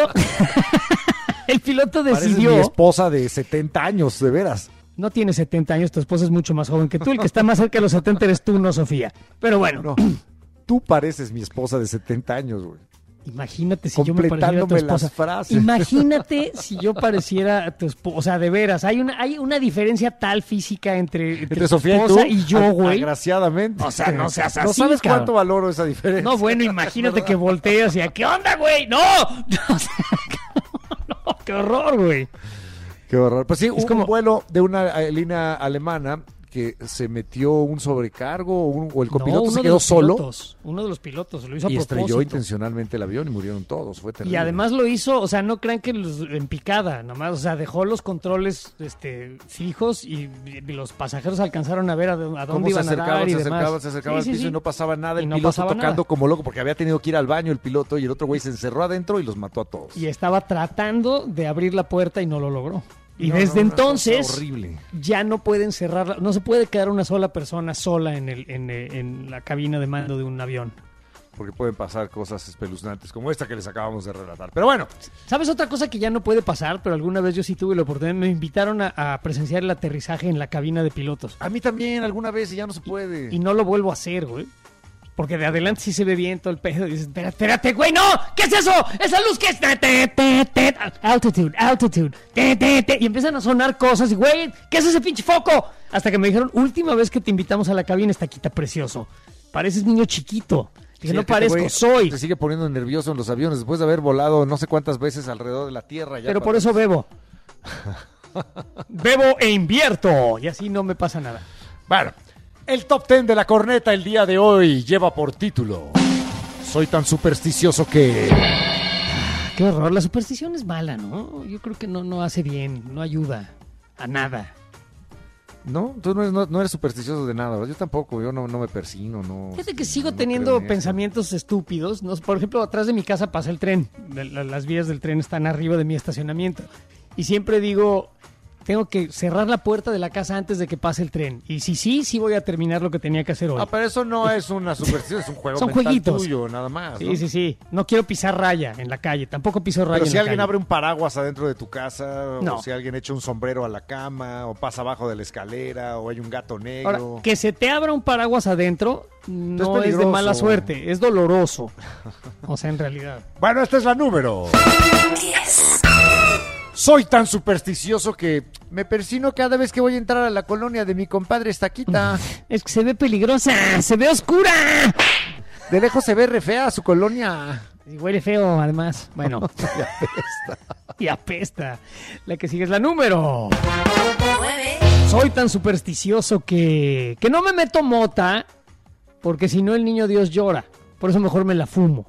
El piloto decidió... Pareces mi esposa de setenta años, de veras. No tiene setenta años, tu esposa es mucho más joven que tú. El que está más cerca de los setenta eres tú, no Sofía. Pero bueno. No, tú pareces mi esposa de setenta años, güey. Imagínate si yo me pareciera a tu Completándome esposa. las frases. Imagínate si yo pareciera a tu esposa. O sea, de veras, hay una, hay una diferencia tal física entre, entre, Entre tu Sofía y tú, esposa y yo, ag- güey. agraciadamente. O sea, no seas No así, sabes cabrón. cuánto valoro esa diferencia. No, bueno, imagínate que volteas y a, ¿qué onda, güey? ¡No! O sea, no, qué horror, güey. Qué horror. Pues sí, hubo como- un vuelo de una eh, línea alemana que se metió un sobrecargo o, un- o el copiloto No, uno se de quedó los solo pilotos, uno de los pilotos lo hizo a y propósito. estrelló intencionalmente el avión y murieron todos. Fue terrible. Y además lo hizo, o sea, no crean que los, en picada, nomás, o sea, dejó los controles este, fijos y, y los pasajeros alcanzaron a ver a, a dónde cómo se iban a acercaban, dar y se demás. acercaban, se acercaban Sí, al sí, piso sí. y no pasaba nada. Y El no piloto pasaba tocando nada. como loco porque había tenido que ir al baño el piloto y el otro güey se encerró adentro y los mató a todos. Y estaba tratando de abrir la puerta y no lo logró. Y No, desde no, una entonces cosa horrible. ya no pueden cerrarla, no se puede quedar una sola persona sola en, el, en, eh, en la cabina de mando de un avión. Porque pueden pasar cosas espeluznantes como esta que les acabamos de relatar. Pero bueno, ¿Sabes otra cosa que ya no puede pasar? Pero alguna vez yo sí tuve la oportunidad, me invitaron a, a presenciar el aterrizaje en la cabina de pilotos. a mí también alguna vez y ya no se puede. Y no lo vuelvo a hacer, güey. Porque de adelante sí se ve bien todo el pedo. Y dices, espérate, espérate, güey, no. ¿Qué es eso? Esa luz que es... Te, te, te, te. Altitude, altitude. Te, te, te. Y empiezan a sonar cosas. Y, güey, ¿qué es ese pinche foco? Hasta que me dijeron, última vez que te invitamos a la cabina, está quita precioso. Pareces niño chiquito. Dije, Sí, no es que este parezco, güey soy. Te sigue poniendo nervioso en los aviones después de haber volado no sé cuántas veces alrededor de la Tierra. Ya Pero para- por eso bebo. Bebo e invierto. Y así no me pasa nada. Bueno, el top ten de la corneta el día de hoy lleva por título: soy tan supersticioso que... Qué horror. La superstición es mala, ¿no? Yo creo que no, no hace bien, no ayuda a nada. No, tú no eres, no, no eres supersticioso de nada, ¿verdad? Yo tampoco, yo no, no me persino, no... Fíjate que sigo no teniendo creo en eso. pensamientos estúpidos. ¿No? Por ejemplo, atrás de mi casa pasa el tren. La- la- Las vías del tren están arriba de mi estacionamiento. Y siempre digo, tengo que cerrar la puerta de la casa antes de que pase el tren. Y si sí, sí voy a terminar lo que tenía que hacer hoy. Ah, pero eso no es una superstición, es un juego Son mental jueguitos. tuyo, nada más, Sí, ¿no? sí, sí. No quiero pisar raya en la calle. Tampoco piso raya Pero en si la alguien calle. abre un paraguas adentro de tu casa, No. o si alguien echa un sombrero a la cama, o pasa abajo de la escalera, o hay un gato negro... Ahora, que se te abra un paraguas adentro no es, de peligroso. mala suerte, es doloroso. O sea, en realidad. Bueno, esta es la número Soy tan supersticioso que me persino cada vez que voy a entrar a la colonia de mi compadre Estaquita. Es que se ve peligrosa, se ve oscura. De lejos se ve re fea su colonia. Y huele feo, además. Bueno. Y apesta. Y apesta. La que sigue es la número. Soy tan supersticioso que, que no me meto mota, porque si no el niño Dios llora. Por eso mejor me la fumo.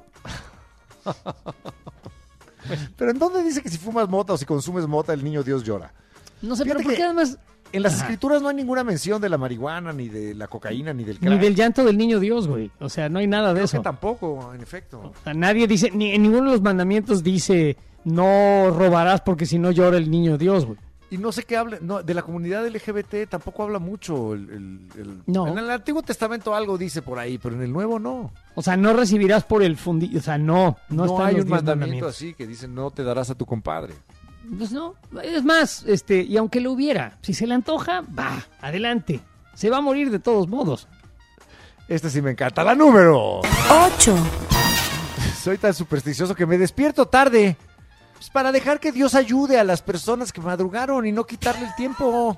Pero ¿en dónde dice que si fumas mota o si consumes mota el niño Dios llora? No sé, Fíjate pero ¿por que qué además? En las Ajá. escrituras no hay ninguna mención de la marihuana, ni de la cocaína, ni del crack. Ni del llanto del niño Dios, güey. O sea, no hay nada de Creo eso. que tampoco, en efecto. O sea, nadie dice, ni en ninguno de los mandamientos dice, no robarás porque si no llora el niño Dios, güey. Y no sé qué habla, no, de la comunidad L G B T tampoco habla mucho. El, el- el- No. En el Antiguo Testamento algo dice por ahí, pero en el Nuevo no. O sea, no recibirás por el fundillo. O sea, no, no, No, están hay los un diez mandamiento mandamientos. así que dice no te darás a tu compadre. Pues no, es más, este, y aunque lo hubiera, si se le antoja, va, adelante. Se va a morir de todos modos. Este sí me encanta. La número ocho. Soy tan supersticioso que me despierto tarde. Pues para dejar que Dios ayude a las personas que madrugaron y no quitarle el tiempo.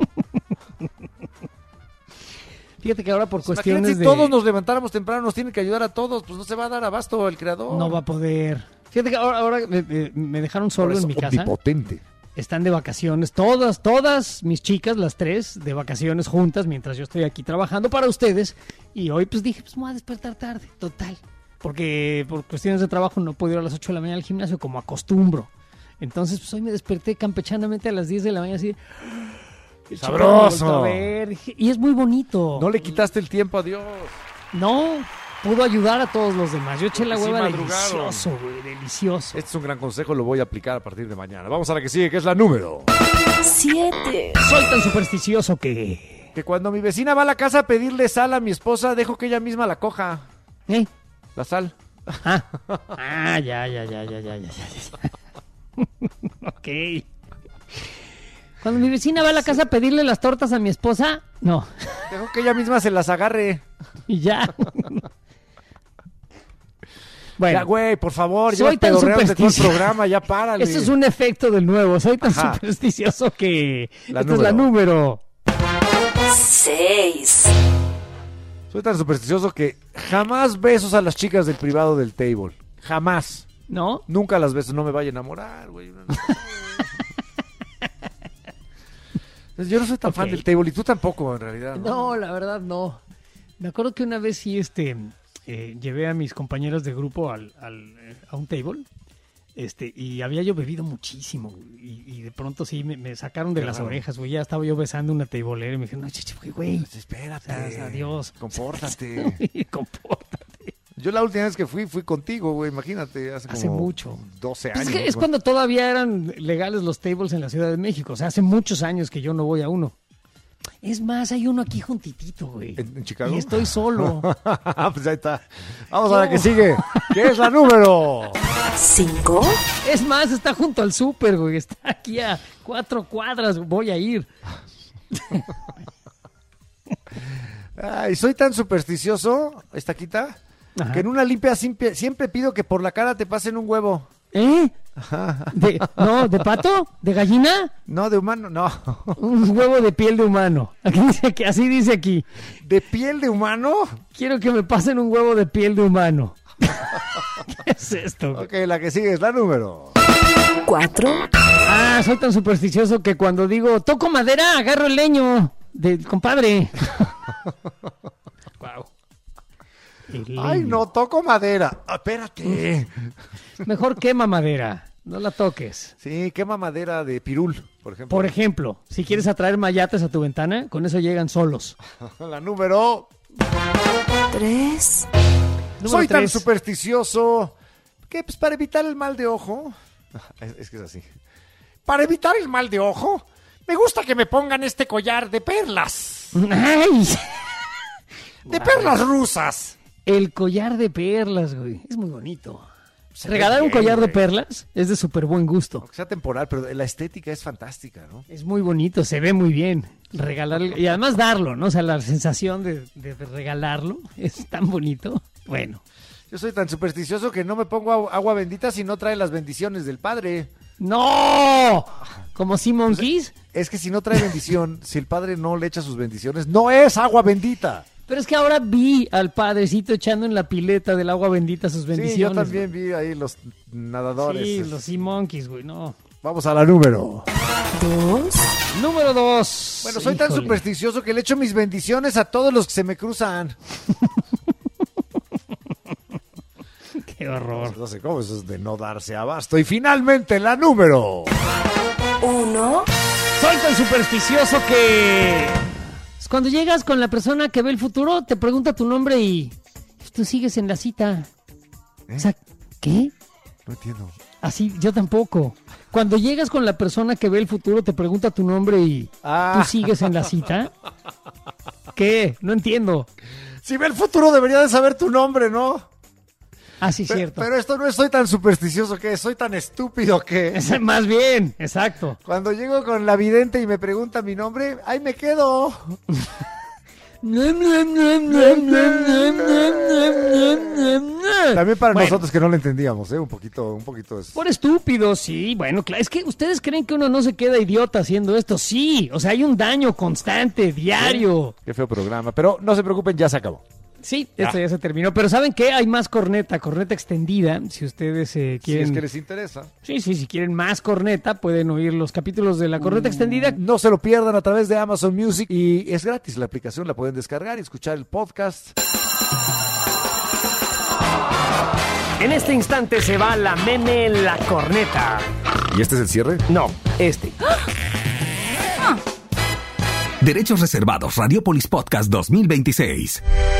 Fíjate que ahora por Pues cuestiones imagínate, si de... todos nos levantáramos temprano, nos tiene que ayudar a todos, pues no se va a dar abasto el creador. No va a poder. Fíjate que ahora, ahora me, me- me dejaron solo Ahora es en mi casa. omnipotente. Están de vacaciones, todas, todas mis chicas, las tres, de vacaciones juntas, mientras yo estoy aquí trabajando para ustedes. Y hoy pues dije, pues me voy a despertar tarde, total. Porque por cuestiones de trabajo no puedo ir a las ocho de la mañana al gimnasio como acostumbro. Entonces pues hoy me desperté campechanamente a las diez de la mañana así. el chico me ¡Sabroso! volteó a ver, dije, y es muy bonito. No le quitaste el tiempo a Dios. No, pudo ayudar a todos los demás. Yo eché la Porque sí hueva madrugaron. delicioso, güey, delicioso. Este es un gran consejo, lo voy a aplicar a partir de mañana. Vamos a la que sigue, que es la número. siete. Soy tan supersticioso que... Que cuando mi vecina va a la casa a pedirle sal a mi esposa, dejo que ella misma la coja. ¿Eh? La sal. Ah, ah ya, ya, ya, ya, ya, ya, ya. Ok. Cuando mi vecina va a la casa a pedirle las tortas a mi esposa, no. Dejo que ella misma se las agarre. Y ya. Bueno, ya, güey, por favor, soy ya tan pedorreaste todo el supersticioso. programa, ya párale. Esto es un efecto del nuevo. Soy tan Ajá. supersticioso que... La Esta es la número. seis. Soy tan supersticioso que jamás besos a las chicas del privado del table. Jamás. ¿No? Nunca las beso, no me vaya a enamorar, güey. Yo no soy tan Ok. fan del table y tú tampoco, en realidad. No, No, la verdad no. Me acuerdo que una vez sí este, eh, llevé a mis compañeros de grupo al, al, eh, a un table este, y había yo bebido muchísimo y, y de pronto sí me, me sacaron de Qué las raro. orejas, güey. Ya estaba yo besando una tablera y me dijeron, no, chichi, güey, espérate. o sea, adiós. Compórtate. Compórtate. Yo la última vez que fui, fui contigo, güey, imagínate. Hace, Hace como mucho. doce Pues años. es que es ¿no? cuando todavía eran legales los tables en la Ciudad de México. O sea, hace muchos años que yo no voy a uno. Es más, hay uno aquí juntitito, güey. ¿En, en Chicago? Y estoy solo. Pues ahí está. Vamos a la que sigue. ¿Qué es la número? Cinco. Es más, está junto al súper, güey. Está aquí a cuatro cuadras. Voy a ir. Ay, soy tan supersticioso, esta quita, Ajá. que en una limpia siempre, siempre pido que por la cara te pasen un huevo. ¿Eh? ¿De, no, ¿de pato? ¿De gallina? No, de humano, no. Un huevo de piel de humano. Aquí dice que, así dice aquí. ¿De piel de humano? Quiero que me pasen un huevo de piel de humano. ¿Qué es esto, güey? Ok, la que sigue es la número. Cuatro. Ah, soy tan supersticioso que cuando digo toco madera, agarro el leño del compadre. Wow. Ay, no, toco madera. Ah, espérate. Mejor quema madera, no la toques. Sí, quema madera de pirul, por ejemplo. Por ejemplo, si quieres atraer mayates a tu ventana, con eso llegan solos. La número. Tres. Número Soy tan tres. supersticioso que, pues, para evitar el mal de ojo. Es, es que es así. Para evitar el mal de ojo, me gusta que me pongan este collar de perlas. ¡Ay! De perlas rusas. El collar de perlas, güey. Es muy bonito. Se Regalar ve un bien, collar de güey. perlas es de súper buen gusto. Aunque sea temporal, pero la estética es fantástica, ¿no? Es muy bonito, se ve muy bien. Regalar y además darlo, ¿no? O sea, la sensación de, de regalarlo es tan bonito. Bueno. Yo soy tan supersticioso que no me pongo agua, agua bendita si no trae las bendiciones del padre. ¡No! ¿Como Simon Keys? Es que si no trae bendición, si el padre no le echa sus bendiciones, no es agua bendita. Pero es que ahora vi al padrecito echando en la pileta del agua bendita sus bendiciones. Sí, yo también vi ahí los nadadores. Sí, los Sea Monkeys, güey, no. Vamos a la número. Dos. Número dos. Bueno, soy tan Híjole. supersticioso que le echo mis bendiciones a todos los que se me cruzan. Qué horror. No sé cómo, eso es de no darse abasto. Y finalmente la número. Uno. Soy tan supersticioso que... Cuando llegas con la persona que ve el futuro, te pregunta tu nombre y tú sigues en la cita. ¿Eh? O sea, ¿qué? No entiendo. Así, yo tampoco. Cuando llegas con la persona que ve el futuro, te pregunta tu nombre y Ah. tú sigues en la cita. ¿Qué? No entiendo. Si ve el futuro debería de saber tu nombre, ¿no? Ah, sí, Pe- cierto. Pero esto no es, soy tan supersticioso que soy tan estúpido que... Es más bien, exacto. Cuando llego con la vidente y me pregunta mi nombre, ¡ay, me quedo! También para Bueno. nosotros que no lo entendíamos, ¿eh? Un poquito, un poquito es... Por estúpidos, sí. Bueno, claro, es que ustedes creen que uno no se queda idiota haciendo esto. Sí, o sea, hay un daño constante, diario. Qué feo programa, pero no se preocupen, ya se acabó. Sí, esto ya se terminó. Pero ¿saben qué? Hay más corneta, corneta extendida. Si ustedes eh, Si quieren... es que les interesa. Sí, sí, si quieren más corneta, pueden oír los capítulos de la corneta extendida. No se lo pierdan a través de Amazon Music y es gratis la aplicación, la pueden descargar y escuchar el podcast. En este instante se va la meme en la corneta. ¿Y este es el cierre? No, este. Derechos reservados, Radiopolis Podcast dos mil veintiséis.